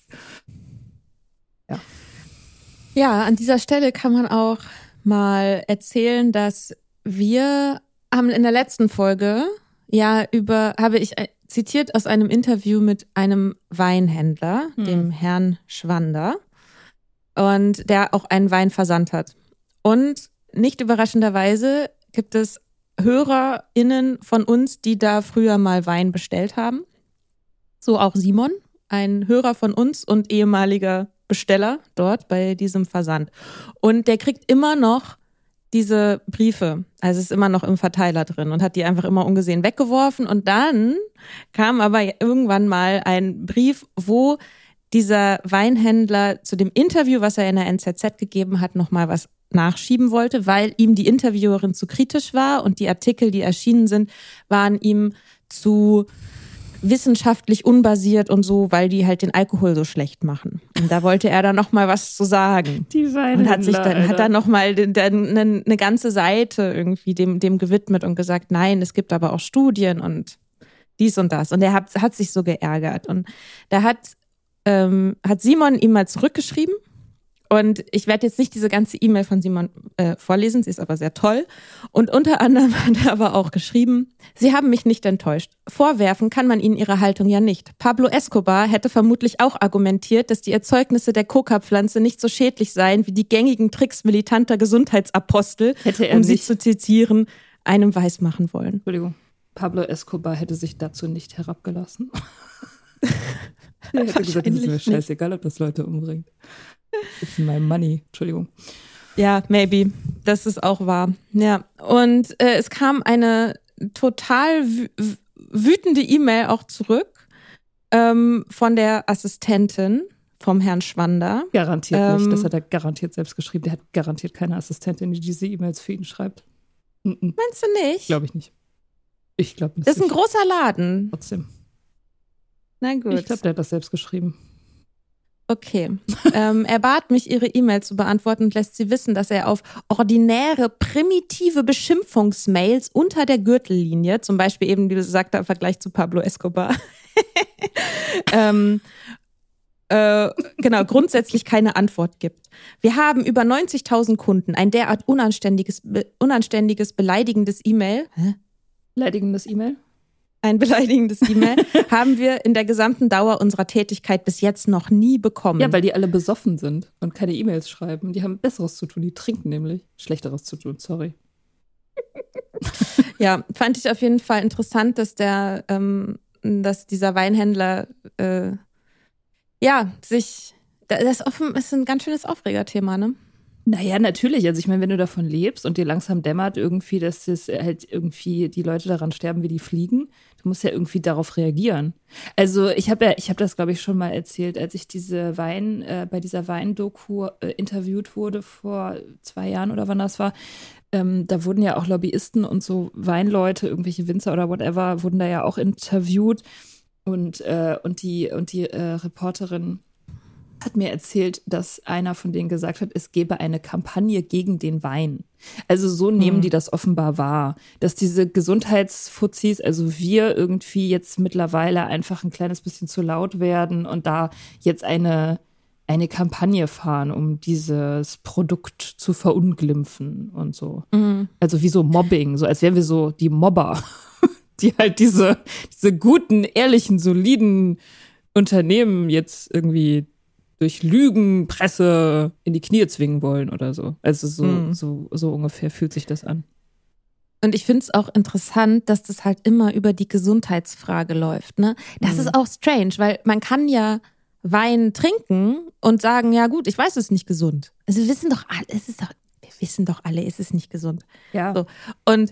Ja. Ja, an dieser Stelle kann man auch mal erzählen, dass wir haben in der letzten Folge ja über, habe ich zitiert aus einem Interview mit einem Weinhändler, hm. dem Herrn Schwander, und der auch einen Wein versandt hat. Und nicht überraschenderweise gibt es HörerInnen von uns, die da früher mal Wein bestellt haben. So auch Simon, ein Hörer von uns und ehemaliger Besteller dort bei diesem Versand. Und der kriegt immer noch diese Briefe, also ist immer noch im Verteiler drin und hat die einfach immer ungesehen weggeworfen. Und dann kam aber irgendwann mal ein Brief, wo dieser Weinhändler zu dem Interview, was er in der N Z Z gegeben hat, nochmal was nachschieben wollte, weil ihm die Interviewerin zu kritisch war und die Artikel, die erschienen sind, waren ihm zu wissenschaftlich unbasiert und so, weil die halt den Alkohol so schlecht machen. Und da wollte er dann nochmal was zu sagen. Die Weinhändler, und hat sich dann Alter. hat dann nochmal eine, eine ganze Seite irgendwie dem, dem gewidmet und gesagt, nein, es gibt aber auch Studien und dies und das. Und er hat, hat sich so geärgert. Und da hat, ähm, hat Simon ihm mal zurückgeschrieben. Und ich werde jetzt nicht diese ganze E-Mail von Simon äh, vorlesen, sie ist aber sehr toll. Und unter anderem hat er aber auch geschrieben, Sie haben mich nicht enttäuscht. Vorwerfen kann man Ihnen Ihre Haltung ja nicht. Pablo Escobar hätte vermutlich auch argumentiert, dass die Erzeugnisse der Coca-Pflanze nicht so schädlich seien wie die gängigen Tricks militanter Gesundheitsapostel, hätte er um nicht, sie zu zitieren, einem weismachen wollen. Entschuldigung, Pablo Escobar hätte sich dazu nicht herabgelassen. Er hätte gesagt, es ist mir scheißegal, ob das Leute umbringt. It's my money. Entschuldigung. Ja, maybe. Das ist auch wahr. Ja. Und äh, es kam eine total wü- wütende E-Mail auch zurück ähm, von der Assistentin vom Herrn Schwander. Garantiert Ähm, nicht. Das hat er garantiert selbst geschrieben. Der hat garantiert keine Assistentin, die diese E-Mails für ihn schreibt. Mm-mm. Meinst du nicht? Glaube ich nicht. Ich glaube nicht. Das ist ein großer Laden. Trotzdem. Na gut. Ich glaube, der hat das selbst geschrieben. Okay. ähm, er bat mich, ihre E-Mail zu beantworten und lässt sie wissen, dass er auf ordinäre, primitive Beschimpfungsmails unter der Gürtellinie, zum Beispiel eben, wie du gesagt hast, im Vergleich zu Pablo Escobar, ähm, äh, genau, grundsätzlich keine Antwort gibt. Wir haben über neunzigtausend Kunden. Ein derart unanständiges, be- unanständiges, beleidigendes E-Mail. Hä? Beleidigendes E-Mail? Ein beleidigendes E-Mail haben wir in der gesamten Dauer unserer Tätigkeit bis jetzt noch nie bekommen. Ja, weil die alle besoffen sind und keine E-Mails schreiben. Die haben Besseres zu tun. Die trinken nämlich. Schlechteres zu tun, sorry. Ja, fand ich auf jeden Fall interessant, dass der, ähm, dass dieser Weinhändler äh, ja, sich, das ist, offen, ist ein ganz schönes Aufregerthema, ne? Naja, natürlich. Also ich meine, wenn du davon lebst und dir langsam dämmert irgendwie, dass es halt irgendwie die Leute daran sterben, wie die fliegen, du musst ja irgendwie darauf reagieren. Also ich habe ja, ich habe das, glaube ich, schon mal erzählt, als ich diese Wein, äh, bei dieser Weindoku äh, interviewt wurde vor zwei Jahren oder wann das war, ähm, da wurden ja auch Lobbyisten und so Weinleute, irgendwelche Winzer oder whatever, wurden da ja auch interviewt und, äh, und die, und die äh, Reporterin hat mir erzählt, dass einer von denen gesagt hat, es gäbe eine Kampagne gegen den Wein. Also so nehmen Mhm. die das offenbar wahr, dass diese Gesundheitsfuzis, also wir irgendwie jetzt mittlerweile einfach ein kleines bisschen zu laut werden und da jetzt eine, eine Kampagne fahren, um dieses Produkt zu verunglimpfen und so. Mhm. Also wie so Mobbing, so als wären wir so die Mobber, die halt diese, diese guten, ehrlichen, soliden Unternehmen jetzt irgendwie durch Lügen, Presse in die Knie zwingen wollen oder so. Also so, Mhm. so, so ungefähr fühlt sich das an. Und ich finde es auch interessant, dass das halt immer über die Gesundheitsfrage läuft, ne? Das Mhm. ist auch strange, weil man kann ja Wein trinken und sagen, ja gut, ich weiß, es ist nicht gesund. Also wir wissen doch alle, es ist doch, wir wissen doch alle, es ist nicht gesund. Ja. So. Und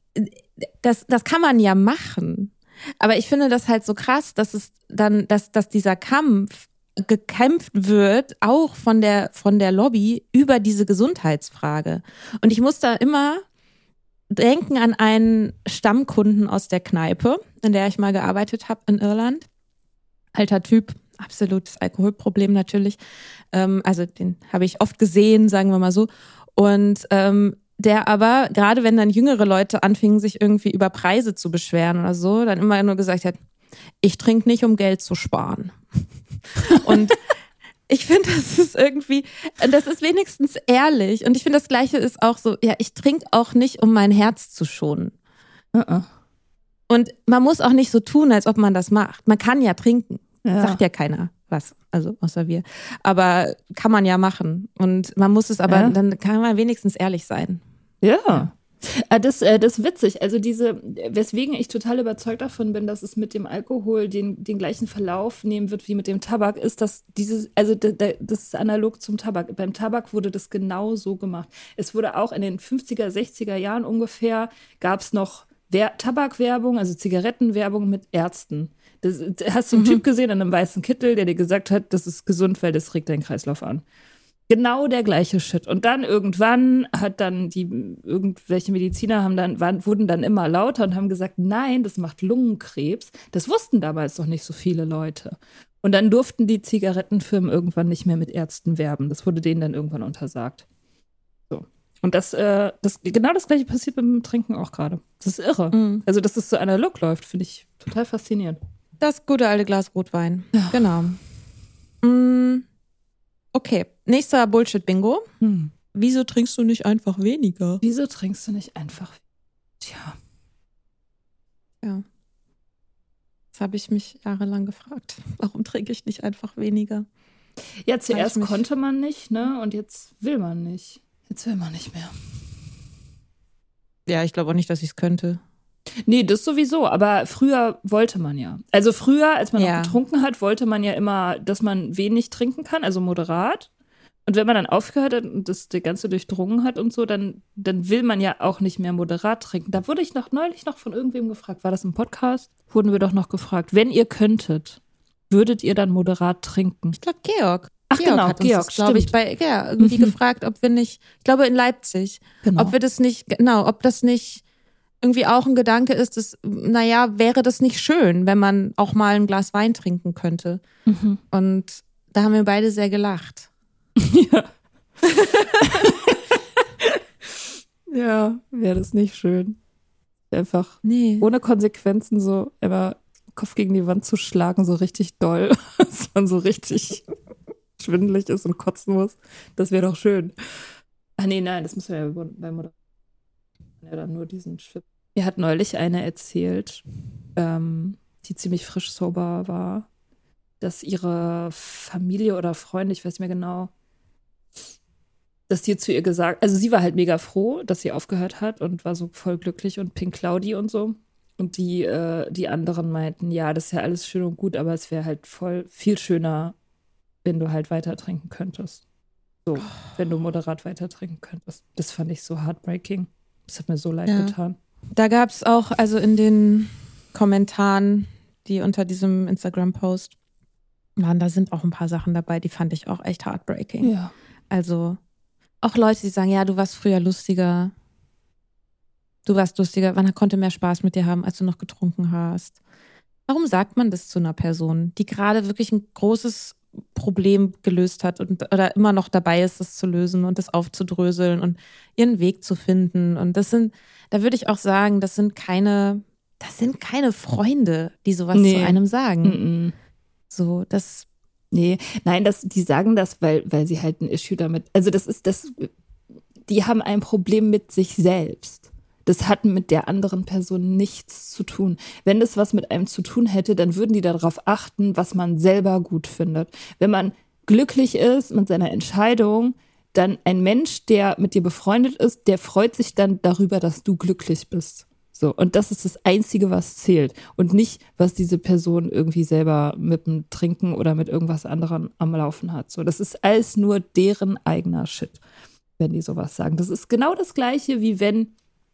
das, das kann man ja machen. Aber ich finde das halt so krass, dass es dann, dass, dass dieser Kampf gekämpft wird, auch von der, von der Lobby über diese Gesundheitsfrage. Und ich muss da immer denken an einen Stammkunden aus der Kneipe, in der ich mal gearbeitet habe in Irland. Alter Typ, absolutes Alkoholproblem natürlich. Ähm, also den habe ich oft gesehen, sagen wir mal so. Und ähm, der aber, gerade wenn dann jüngere Leute anfingen, sich irgendwie über Preise zu beschweren oder so, dann immer nur gesagt hat, ich trinke nicht, um Geld zu sparen. Und ich finde, das ist irgendwie, das ist wenigstens ehrlich. Und ich finde, das Gleiche ist auch so, ja, ich trinke auch nicht, um mein Herz zu schonen. Uh-uh. Und man muss auch nicht so tun, als ob man das macht. Man kann ja trinken. Ja. Sagt ja keiner was, also außer wir. Aber kann man ja machen. Und man muss es aber, Ja. dann kann man wenigstens ehrlich sein. Ja. Ah, das, äh, das ist witzig. Also diese, weswegen ich total überzeugt davon bin, dass es mit dem Alkohol den, den gleichen Verlauf nehmen wird wie mit dem Tabak, ist, dass dieses, also da, da, das ist analog zum Tabak. Beim Tabak wurde das genau so gemacht. Es wurde auch in den fünfziger, sechziger Jahren ungefähr, gab es noch Wer- Tabakwerbung, also Zigarettenwerbung mit Ärzten. Das, da hast du einen Mhm. Typ gesehen in einem weißen Kittel, der dir gesagt hat, das ist gesund, weil das regt deinen Kreislauf an. Genau der gleiche Shit. Und dann irgendwann hat dann die, irgendwelche Mediziner haben dann, waren, wurden dann immer lauter und haben gesagt, nein, das macht Lungenkrebs. Das wussten damals noch nicht so viele Leute. Und dann durften die Zigarettenfirmen irgendwann nicht mehr mit Ärzten werben. Das wurde denen dann irgendwann untersagt. So. Und das, äh, das, genau das gleiche passiert beim Trinken auch gerade. Das ist irre. Mhm. Also, dass das so analog läuft, finde ich total faszinierend. Das gute alte Glas Rotwein. Genau. Mm, okay, nächster Bullshit-Bingo. Hm. Wieso trinkst du nicht einfach weniger? Wieso trinkst du nicht einfach? Tja. Ja. Das habe ich mich jahrelang gefragt. Warum trinke ich nicht einfach weniger? Ja, zuerst Weil ich mich- konnte man nicht, ne? Und jetzt will man nicht. Jetzt will man nicht mehr. Ja, ich glaube auch nicht, dass ich es könnte. Nee, das sowieso, aber früher wollte man ja. Also früher, als man Ja. noch getrunken hat, wollte man ja immer, dass man wenig trinken kann, also moderat. Und wenn man dann aufgehört hat und das der Ganze durchdrungen hat und so, dann, dann will man ja auch nicht mehr moderat trinken. Da wurde ich noch neulich noch von irgendwem gefragt, war das im Podcast? Wurden wir doch noch gefragt, wenn ihr könntet, würdet ihr dann moderat trinken? Ich glaube, Georg. Ach Georg genau, hat uns Georg, das, glaube ich, bei ja, irgendwie mhm. gefragt, ob wir nicht, ich glaube in Leipzig, genau. ob wir das nicht, genau, ob das nicht irgendwie auch ein Gedanke ist, dass, naja, wäre das nicht schön, wenn man auch mal ein Glas Wein trinken könnte. Mhm. Und da haben wir beide sehr gelacht. Ja. Ja, wäre das nicht schön. Einfach nee. ohne Konsequenzen so immer Kopf gegen die Wand zu schlagen, so richtig doll, dass man so richtig schwindelig ist und kotzen muss. Das wäre doch schön. Ach nee, nein, das müssen wir ja bei Mutter. Ja, dann nur diesen Schwipp. Mir hat neulich eine erzählt, ähm, die ziemlich frisch sober war, dass ihre Familie oder Freunde, ich weiß nicht mehr genau, dass die zu ihr gesagt, also sie war halt mega froh, dass sie aufgehört hat und war so voll glücklich und Pink Cloudy und so. Und die, äh, die anderen meinten, ja, das ist ja alles schön und gut, aber es wäre halt voll viel schöner, wenn du halt weiter trinken könntest. So, oh. wenn du moderat weiter trinken könntest. Das fand ich so heartbreaking. Das hat mir so leid ja. getan. Da gab es auch, also in den Kommentaren, die unter diesem Instagram-Post waren, da sind auch ein paar Sachen dabei, die fand ich auch echt heartbreaking. Ja. Also auch Leute, die sagen, ja, du warst früher lustiger. Du warst lustiger, man konnte mehr Spaß mit dir haben, als du noch getrunken hast. Warum sagt man das zu einer Person, die gerade wirklich ein großes Problem gelöst hat und oder immer noch dabei ist, das zu lösen und das aufzudröseln und ihren Weg zu finden? Und das sind, da würde ich auch sagen, das sind keine, das sind keine Freunde, die sowas nee. zu einem sagen. Mm-mm. So, das. Nee, nein, das, die sagen das, weil, weil sie halt ein Issue damit, also das ist das, die haben ein Problem mit sich selbst. Das hat mit der anderen Person nichts zu tun. Wenn das was mit einem zu tun hätte, dann würden die darauf achten, was man selber gut findet. Wenn man glücklich ist mit seiner Entscheidung, dann ein Mensch, der mit dir befreundet ist, der freut sich dann darüber, dass du glücklich bist. So, und das ist das Einzige, was zählt. Und nicht, was diese Person irgendwie selber mit dem Trinken oder mit irgendwas anderem am Laufen hat. So, das ist alles nur deren eigener Shit, wenn die sowas sagen. Das ist genau das Gleiche, wie wenn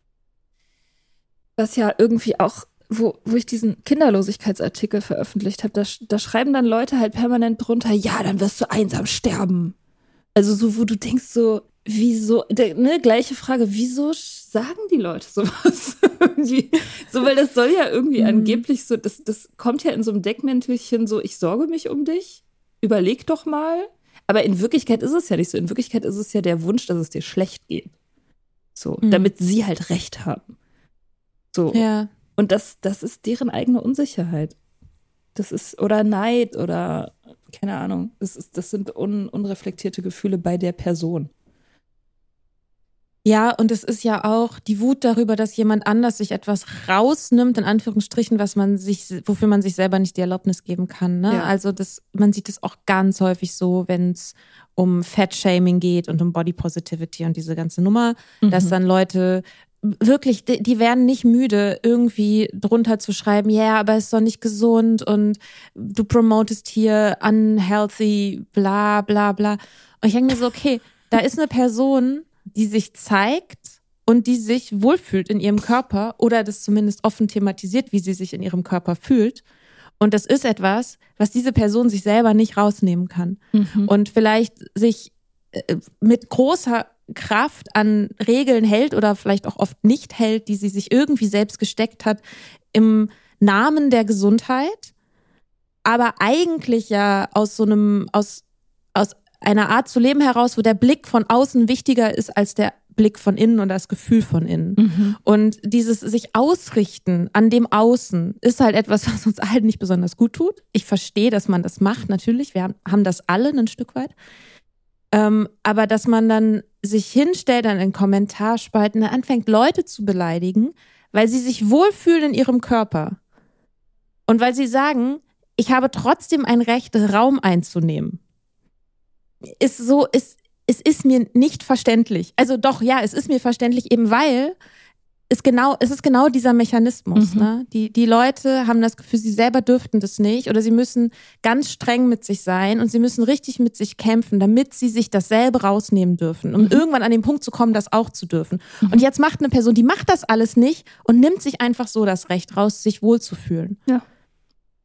das ja irgendwie auch, wo, wo ich diesen Kinderlosigkeitsartikel veröffentlicht habe, da, da schreiben dann Leute halt permanent drunter, ja, dann wirst du einsam sterben. Also so, wo du denkst so, wieso, der, ne, gleiche Frage, wieso sagen die Leute sowas? So, weil das soll ja irgendwie mhm. angeblich so, das, das kommt ja in so einem Deckmäntelchen so, ich sorge mich um dich, überleg doch mal. Aber in Wirklichkeit ist es ja nicht so. In Wirklichkeit ist es ja der Wunsch, dass es dir schlecht geht. So, mhm. damit sie halt Recht haben. So. Ja. Und das, das ist deren eigene Unsicherheit. Das ist, oder Neid oder, keine Ahnung, das, ist, das sind un, unreflektierte Gefühle bei der Person. Ja, und es ist ja auch die Wut darüber, dass jemand anders sich etwas rausnimmt, in Anführungsstrichen, was man sich, wofür man sich selber nicht die Erlaubnis geben kann. Ne? Ja. Also das, man sieht es auch ganz häufig so, wenn es um Fat-Shaming geht und um Body Positivity und diese ganze Nummer, mhm. dass dann Leute wirklich, die werden nicht müde, irgendwie drunter zu schreiben, ja, yeah, aber es ist doch nicht gesund und du promotest hier unhealthy, bla bla bla. Und ich denke mir so, okay, da ist eine Person, die sich zeigt und die sich wohlfühlt in ihrem Körper oder das zumindest offen thematisiert, wie sie sich in ihrem Körper fühlt. Und das ist etwas, was diese Person sich selber nicht rausnehmen kann. Mhm. Und vielleicht sich mit großer Kraft an Regeln hält oder vielleicht auch oft nicht hält, die sie sich irgendwie selbst gesteckt hat im Namen der Gesundheit, aber eigentlich ja aus so einem, aus, aus einer Art zu leben heraus, wo der Blick von außen wichtiger ist als der Blick von innen und das Gefühl von innen. Mhm. Und dieses sich ausrichten an dem Außen ist halt etwas, was uns allen nicht besonders gut tut. Ich verstehe, dass man das macht, natürlich. Wir haben das alle ein Stück weit. Ähm, aber dass man dann sich hinstellt, dann in Kommentarspalten, anfängt Leute zu beleidigen, weil sie sich wohlfühlen in ihrem Körper. Und weil sie sagen, ich habe trotzdem ein Recht, Raum einzunehmen. Ist so, ist, es ist mir nicht verständlich. Also doch, ja, es ist mir verständlich, eben weil es genau, es ist genau dieser Mechanismus. Mhm. Ne? Die, die Leute haben das Gefühl, sie selber dürften das nicht oder sie müssen ganz streng mit sich sein und sie müssen richtig mit sich kämpfen, damit sie sich dasselbe rausnehmen dürfen, um mhm. irgendwann an den Punkt zu kommen, das auch zu dürfen. Mhm. Und jetzt macht eine Person, die macht das alles nicht und nimmt sich einfach so das Recht raus, sich wohlzufühlen. Ja.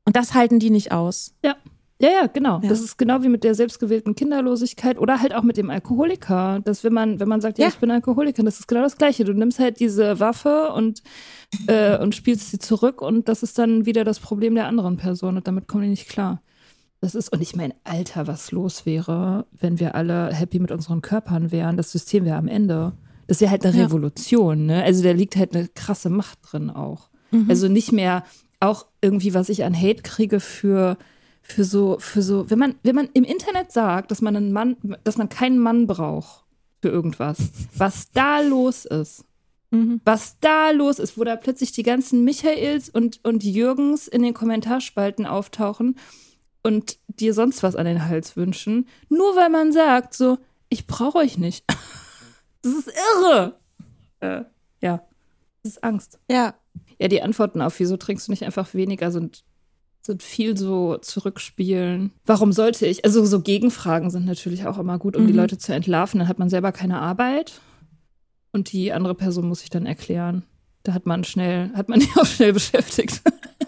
Und das halten die nicht aus. Ja. Ja, ja, genau. Ja. Das ist genau wie mit der selbstgewählten Kinderlosigkeit oder halt auch mit dem Alkoholiker. Dass wenn man, wenn man sagt, ja, Ja. ich bin Alkoholiker, das ist genau das Gleiche. Du nimmst halt diese Waffe und, äh, und spielst sie zurück und das ist dann wieder das Problem der anderen Person und damit kommen die nicht klar. Das ist, und ich meine, Alter, was los wäre, wenn wir alle happy mit unseren Körpern wären. Das System wäre am Ende. Das wäre halt eine Ja. Revolution, ne? Also da liegt halt eine krasse Macht drin auch. Mhm. Also nicht mehr auch irgendwie, was ich an Hate kriege für Für so, für so, wenn man, wenn man im Internet sagt, dass man einen Mann, dass man keinen Mann braucht für irgendwas, was da los ist, Mhm. was da los ist, wo da plötzlich die ganzen Michaels und, und Jürgens in den Kommentarspalten auftauchen und dir sonst was an den Hals wünschen, nur weil man sagt, so, ich brauche euch nicht. Das ist irre. Äh, ja, das ist Angst. Ja. Ja, die Antworten auf, wieso trinkst du nicht einfach weniger, sind sind viel so zurückspielen. Warum sollte ich? Also so Gegenfragen sind natürlich auch immer gut, um Mhm. die Leute zu entlarven. Dann hat man selber keine Arbeit und die andere Person muss sich dann erklären. Da hat man schnell, hat man die auch schnell beschäftigt.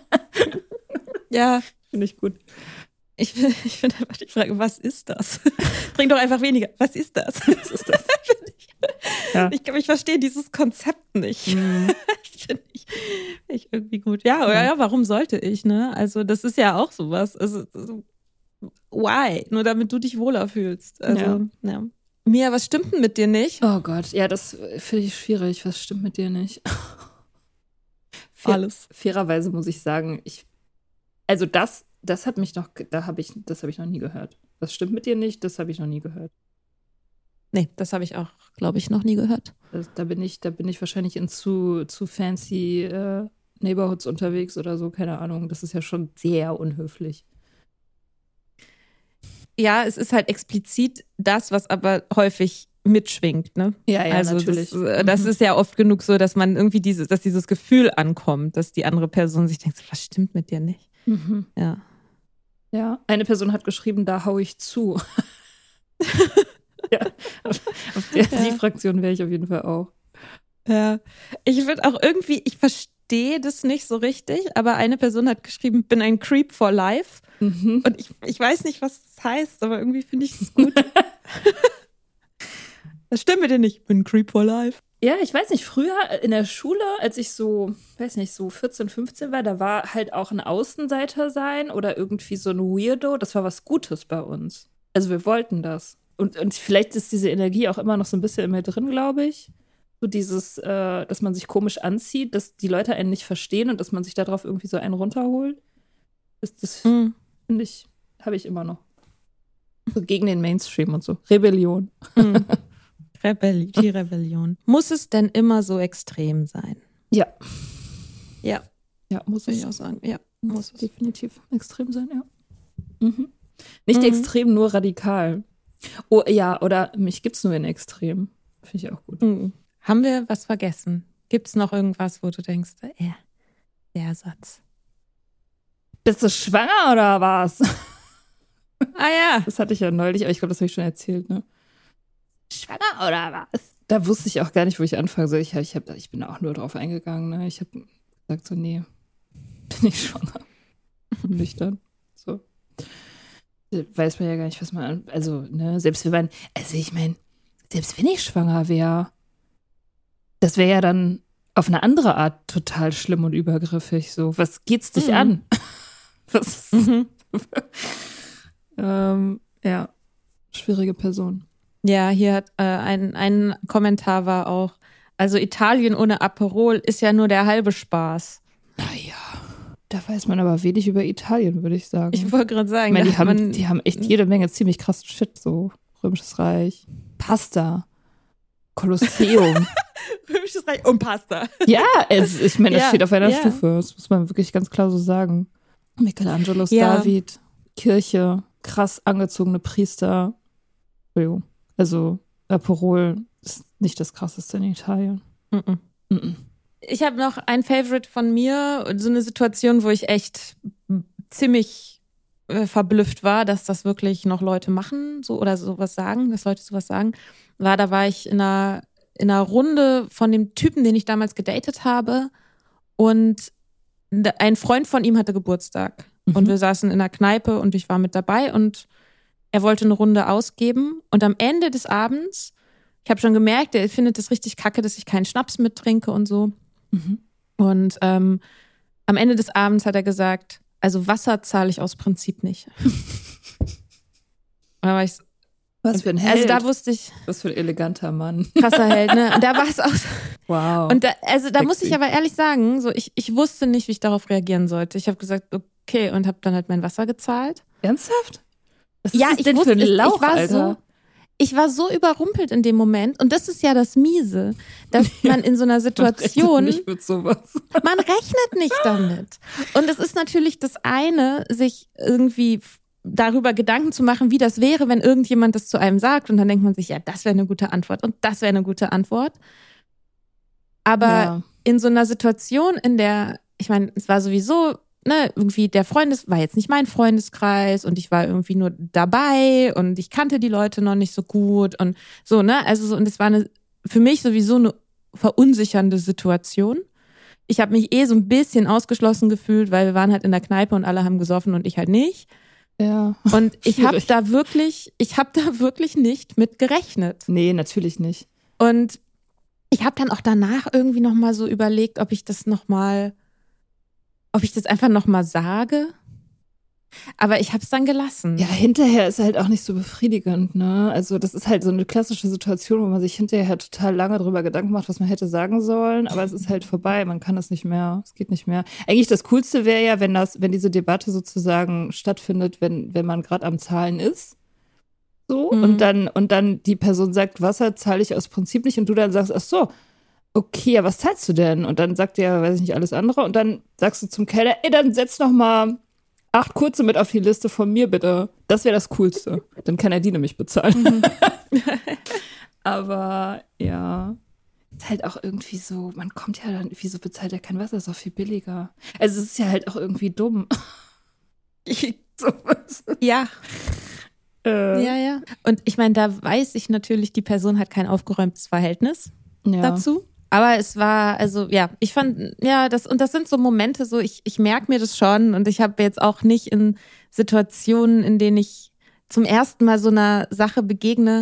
Ja. Finde ich gut. Ich, ich finde einfach die Frage, was ist das? Trink doch einfach weniger. Was ist das? Was ist das? ich, Ja. ich, ich verstehe dieses Konzept nicht. Mhm. Finde ich, find ich irgendwie gut. Ja, ja, ja, warum sollte ich, ne? Also, das ist ja auch sowas. Also, so, why? Nur damit du dich wohler fühlst. Also, ja. ja. Mia, was stimmt denn mit dir nicht? Oh Gott, ja, das finde ich schwierig. Was stimmt mit dir nicht? Fair, Alles. Fairerweise muss ich sagen, ich, also das, das hat mich noch, da habe ich, das habe ich noch nie gehört. Was stimmt mit dir nicht? Das habe ich noch nie gehört. Nee, das habe ich auch, glaube ich, noch nie gehört. Das, da bin ich, da bin ich wahrscheinlich in zu, zu fancy äh, Neighborhoods unterwegs oder so, keine Ahnung. Das ist ja schon sehr unhöflich. Ja, es ist halt explizit das, was aber häufig mitschwingt, ne? Ja, ja, also natürlich. Das, äh, das Mhm. ist ja oft genug so, dass man irgendwie dieses, dass dieses Gefühl ankommt, dass die andere Person sich denkt, was stimmt mit dir nicht? Mhm. Ja. Ja, eine Person hat geschrieben, da hau ich zu. Ja, auf, auf der, Ja. die Fraktion wäre ich auf jeden Fall auch. Ja. Ich würde auch irgendwie, ich verstehe das nicht so richtig, aber eine Person hat geschrieben, bin ein Creep for life. Mhm. Und ich, ich weiß nicht, was das heißt, aber irgendwie finde ich es gut. Das stimmt mit dir nicht. Bin ein Creep for life. Ja, ich weiß nicht, früher in der Schule, als ich so, weiß nicht, so vierzehn, fünfzehn war, da war halt auch ein Außenseiter sein oder irgendwie so ein Weirdo. Das war was Gutes bei uns. Also wir wollten das. Und, und vielleicht ist diese Energie auch immer noch so ein bisschen in mir drin, glaube ich. So dieses, äh, dass man sich komisch anzieht, dass die Leute einen nicht verstehen und dass man sich darauf irgendwie so einen runterholt. Das, das Mhm. finde ich, habe ich immer noch. So gegen den Mainstream und so. Rebellion. Mhm. Rebellion, die Rebellion. Muss es denn immer so extrem sein? Ja. Ja, Ja, muss würde es ich auch sagen. Ja, muss muss es. definitiv extrem sein, ja. Mhm. Nicht Mhm. extrem, nur radikal. Oh ja, oder mich gibt's nur in extrem. Finde ich auch gut. Mhm. Haben wir was vergessen? Gibt es noch irgendwas, wo du denkst, äh, der Satz? Bist du schwanger oder was? Ah ja. Das hatte ich ja neulich, aber ich glaube, das habe ich schon erzählt, ne? Schwanger oder was? Da wusste ich auch gar nicht, wo ich anfangen soll. Ich, ich, hab, ich bin auch nur drauf eingegangen, ne? Ich habe gesagt so, nee, bin ich schwanger. Nüchtern. So. Weiß man ja gar nicht, was man, also, ne, selbst wenn man, also ich meine, selbst wenn ich schwanger wäre, das wäre ja dann auf eine andere Art total schlimm und übergriffig. So, was geht's dich Mhm. an? Was? Mhm. ähm, ja, schwierige Person. Ja, hier hat äh, ein, ein Kommentar war auch, also Italien ohne Aperol ist ja nur der halbe Spaß. Naja, da weiß man aber wenig über Italien, würde ich sagen. Ich wollte gerade sagen, Ich meine, da die hat haben, man, die haben echt jede Menge ziemlich krassen Shit, so Römisches Reich, Pasta, Kolosseum. Römisches Reich und Pasta. Ja, es, ich meine, das Ja, steht auf einer ja. Stufe, das muss man wirklich ganz klar so sagen. Michelangelos Ja. David, Kirche, krass angezogene Priester. Entschuldigung. Also Aperol ist nicht das Krasseste in Italien. Mhm. Mhm. Ich habe noch ein Favorite von mir, so eine Situation, wo ich echt ziemlich äh, verblüfft war, dass das wirklich noch Leute machen, so oder sowas sagen, dass Leute sowas sagen, war, da war ich in einer, in einer Runde von dem Typen, den ich damals gedatet habe, und ein Freund von ihm hatte Geburtstag. Mhm. Und wir saßen in der Kneipe und ich war mit dabei und er wollte eine Runde ausgeben. Und am Ende des Abends, ich habe schon gemerkt, er findet es richtig kacke, dass ich keinen Schnaps mittrinke und so. Mhm. Und ähm, am Ende des Abends hat er gesagt, also Wasser zahle ich aus Prinzip nicht. Da war ich so, was für ein Held. Also da wusste ich. Was für ein eleganter Mann. Krasser Held, ne? Und da war es auch so. Wow. Und da, also da muss ich aber ehrlich sagen, so ich, ich wusste nicht, wie ich darauf reagieren sollte. Ich habe gesagt, okay, und habe dann halt mein Wasser gezahlt. Ernsthaft? Was ja, ist das ich denn wusste, für ein Lauch, ich war Alter? so, ich war so überrumpelt in dem Moment. Und das ist ja das Miese, dass man in so einer Situation. Man rechnet nicht mit sowas. Man rechnet nicht damit. Und es ist natürlich das eine, sich irgendwie darüber Gedanken zu machen, wie das wäre, wenn irgendjemand das zu einem sagt. Und dann denkt man sich, ja, das wäre eine gute Antwort und das wäre eine gute Antwort. Aber ja. in so einer Situation, in der, ich meine, es war sowieso, ne, irgendwie der Freundes, war jetzt nicht mein Freundeskreis und ich war irgendwie nur dabei und ich kannte die Leute noch nicht so gut und so, ne, also so, und es war eine, für mich sowieso eine verunsichernde Situation. Ich habe mich eh so ein bisschen ausgeschlossen gefühlt, weil wir waren halt in der Kneipe und alle haben gesoffen und ich halt nicht. Ja. Und ich habe da wirklich, ich habe da wirklich nicht mit gerechnet. Nee, natürlich nicht. Und ich habe dann auch danach irgendwie nochmal so überlegt, ob ich das nochmal, ob ich das einfach nochmal sage. Aber ich habe es dann gelassen. Ja, hinterher ist halt auch nicht so befriedigend, ne? Also das ist halt so eine klassische Situation, wo man sich hinterher total lange drüber Gedanken macht, was man hätte sagen sollen, aber es ist halt vorbei, man kann das nicht mehr, es geht nicht mehr. Eigentlich das Coolste wäre ja, wenn das, wenn diese Debatte sozusagen stattfindet, wenn, wenn man gerade am Zahlen ist. So, mhm. und dann, und dann die Person sagt, Wasser zahle ich aus Prinzip nicht, und du dann sagst, ach so, okay, ja, was zahlst du denn? Und dann sagt der, weiß ich nicht, alles andere, und dann sagst du zum Kellner, ey, dann setz noch mal acht kurze mit auf die Liste von mir, bitte. Das wäre das Coolste. Dann kann er die nämlich bezahlen. Mhm. Aber ja, ist halt auch irgendwie so, man kommt ja dann, wieso bezahlt er kein Wasser? Ist auch viel billiger. Also es ist ja halt auch irgendwie dumm. Sowas. Ja. Äh. Ja, ja. Und ich meine, da weiß ich natürlich, die Person hat kein aufgeräumtes Verhältnis ja. dazu. Aber es war, also ja, ich fand, ja, das, und das sind so Momente, so ich, ich merke mir das schon, und ich habe jetzt auch nicht in Situationen, in denen ich zum ersten Mal so einer Sache begegne,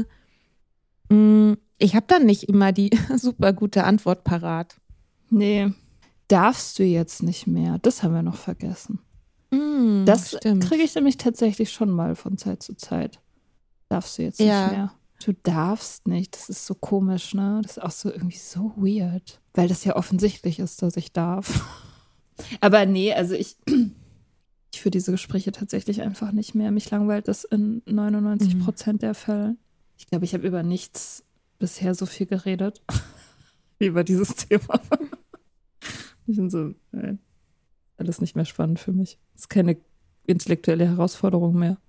ich habe dann nicht immer die super gute Antwort parat. Nee, darfst du jetzt nicht mehr, das haben wir noch vergessen. Mm, das kriege ich nämlich tatsächlich schon mal von Zeit zu Zeit. Darfst du jetzt ja. nicht mehr. Du darfst nicht, das ist so komisch, ne? Das ist auch so irgendwie so weird, weil das ja offensichtlich ist, dass ich darf. Aber nee, also ich, ich führe diese Gespräche tatsächlich einfach nicht mehr. Mich langweilt das in neunundneunzig Prozent mhm. der Fälle. Ich glaube, ich habe über nichts bisher so viel geredet wie über dieses Thema. Ich bin so, nee, alles nicht mehr spannend für mich. Das ist keine intellektuelle Herausforderung mehr.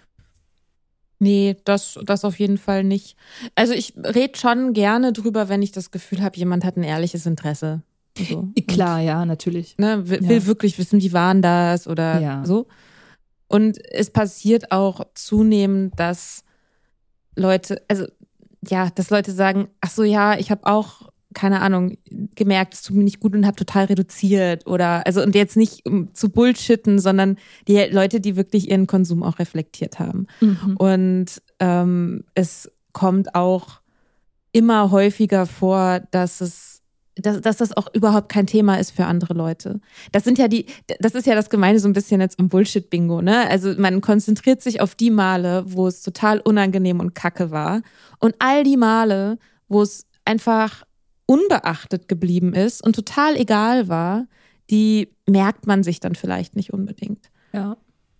Nee, das, das auf jeden Fall nicht. Also ich rede schon gerne drüber, wenn ich das Gefühl habe, jemand hat ein ehrliches Interesse. So. Klar, und, ja, natürlich. Ne, will, ja. will wirklich wissen, wie waren das oder ja. so. Und es passiert auch zunehmend, dass Leute, also ja, dass Leute sagen, ach so, ja, ich habe auch, keine Ahnung, gemerkt, es tut mir nicht gut und habe total reduziert oder, also und jetzt nicht um zu bullshitten, sondern die Leute, die wirklich ihren Konsum auch reflektiert haben. Mhm. Und ähm, es kommt auch immer häufiger vor, dass es, dass, dass das auch überhaupt kein Thema ist für andere Leute. Das sind ja die, das ist ja das Gemeine so ein bisschen jetzt im Bullshit-Bingo, ne? Also man konzentriert sich auf die Male, wo es total unangenehm und kacke war, und all die Male, wo es einfach unbeachtet geblieben ist und total egal war, die merkt man sich dann vielleicht nicht unbedingt. Ja.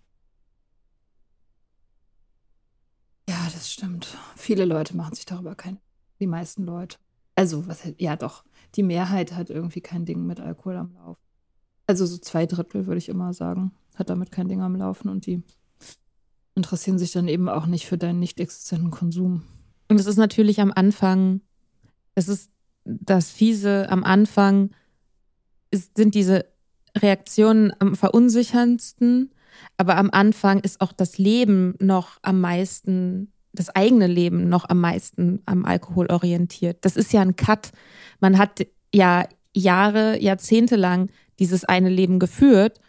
Ja, das stimmt. Viele Leute machen sich darüber kein, die meisten Leute. Also, was, ja doch, die Mehrheit hat irgendwie kein Ding mit Alkohol am Laufen. Also so zwei Drittel, würde ich immer sagen, hat damit kein Ding am Laufen, und die interessieren sich dann eben auch nicht für deinen nicht existenten Konsum. Und es ist natürlich am Anfang, es ist das Fiese am Anfang, ist, sind diese Reaktionen am verunsicherndsten, aber am Anfang ist auch das Leben noch am meisten, das eigene Leben noch am meisten am Alkohol orientiert. Das ist ja ein Cut. Man hat ja Jahre, Jahrzehnte lang dieses eine Leben geführt,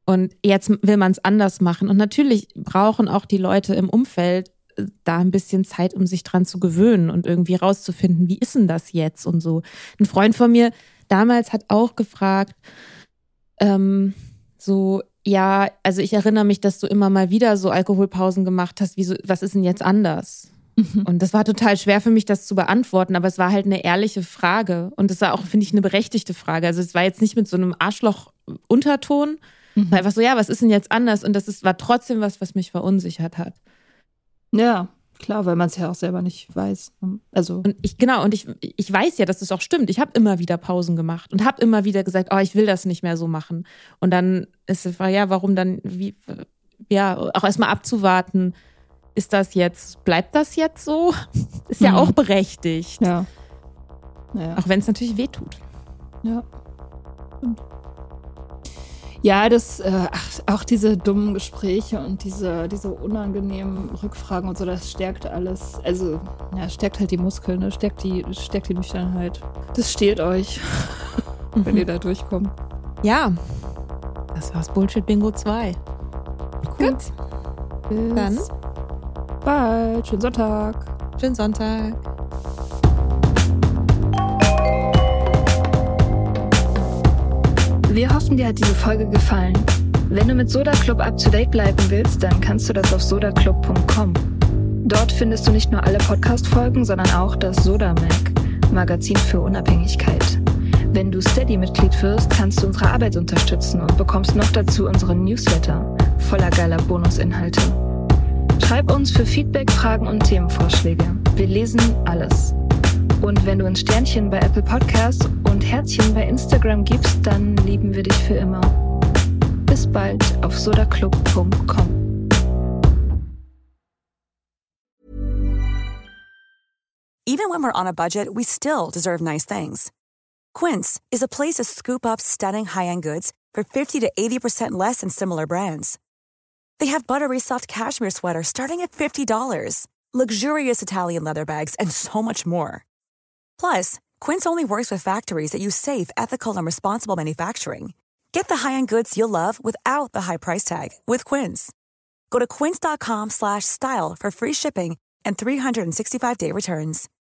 Und jetzt will man es anders machen. Und natürlich brauchen auch die Leute im Umfeld da ein bisschen Zeit, um sich dran zu gewöhnen und irgendwie rauszufinden, wie ist denn das jetzt und so. Ein Freund von mir damals hat auch gefragt, ähm, so, ja, also ich erinnere mich, dass du immer mal wieder so Alkoholpausen gemacht hast. Wieso, was ist denn jetzt anders? Mhm. Und das war total schwer für mich, das zu beantworten, aber es war halt eine ehrliche Frage. Und es war auch, finde ich, eine berechtigte Frage. Also es war jetzt nicht mit so einem Arschloch-Unterton, mhm. war einfach so, ja, was ist denn jetzt anders? Und das ist, war trotzdem was, was mich verunsichert hat. Ja, klar, weil man es ja auch selber nicht weiß. Also und ich, genau, und ich, ich weiß ja, dass das auch stimmt. Ich habe immer wieder Pausen gemacht und habe immer wieder gesagt, oh, ich will das nicht mehr so machen. Und dann ist es, ja, warum dann, wie, ja, auch erstmal abzuwarten, ist das jetzt, bleibt das jetzt so? Ist ja mhm. auch berechtigt. Ja. Naja. Auch wenn es natürlich wehtut. Ja. Und Ja, das, äh, ach, auch diese dummen Gespräche und diese, diese unangenehmen Rückfragen und so, das stärkt alles. Also, ja, stärkt halt die Muskeln, ne? stärkt, die, stärkt die Nüchternheit. Das steht euch, mhm. wenn ihr da durchkommt. Ja, das war's Bullshit-Bingo zwei. Gut. Bis Dann bald. Schönen Sonntag. Schönen Sonntag. Wir hoffen, dir hat diese Folge gefallen. Wenn du mit Soda Club up to date bleiben willst, dann kannst du das auf soda club punkt com. Dort findest du nicht nur alle Podcast-Folgen, sondern auch das Soda Mag, Magazin für Unabhängigkeit. Wenn du Steady-Mitglied wirst, kannst du unsere Arbeit unterstützen und bekommst noch dazu unseren Newsletter voller geiler Bonusinhalte. Schreib uns für Feedback, Fragen und Themenvorschläge. Wir lesen alles. Und wenn du ein Sternchen bei Apple Podcasts und Herzchen bei Instagram gibst, dann lieben wir dich für immer. Bis bald auf soda club punkt com. Even when we're on a budget, we still deserve nice things. Quince is a place to scoop up stunning high-end goods for fifty to eighty percent less than similar brands. They have buttery soft cashmere sweaters starting at fifty dollars, luxurious Italian leather bags, and so much more. Plus, Quince only works with factories that use safe, ethical, and responsible manufacturing. Get the high-end goods you'll love without the high price tag with Quince. Go to quince dot com slash style for free shipping and three sixty-five day returns.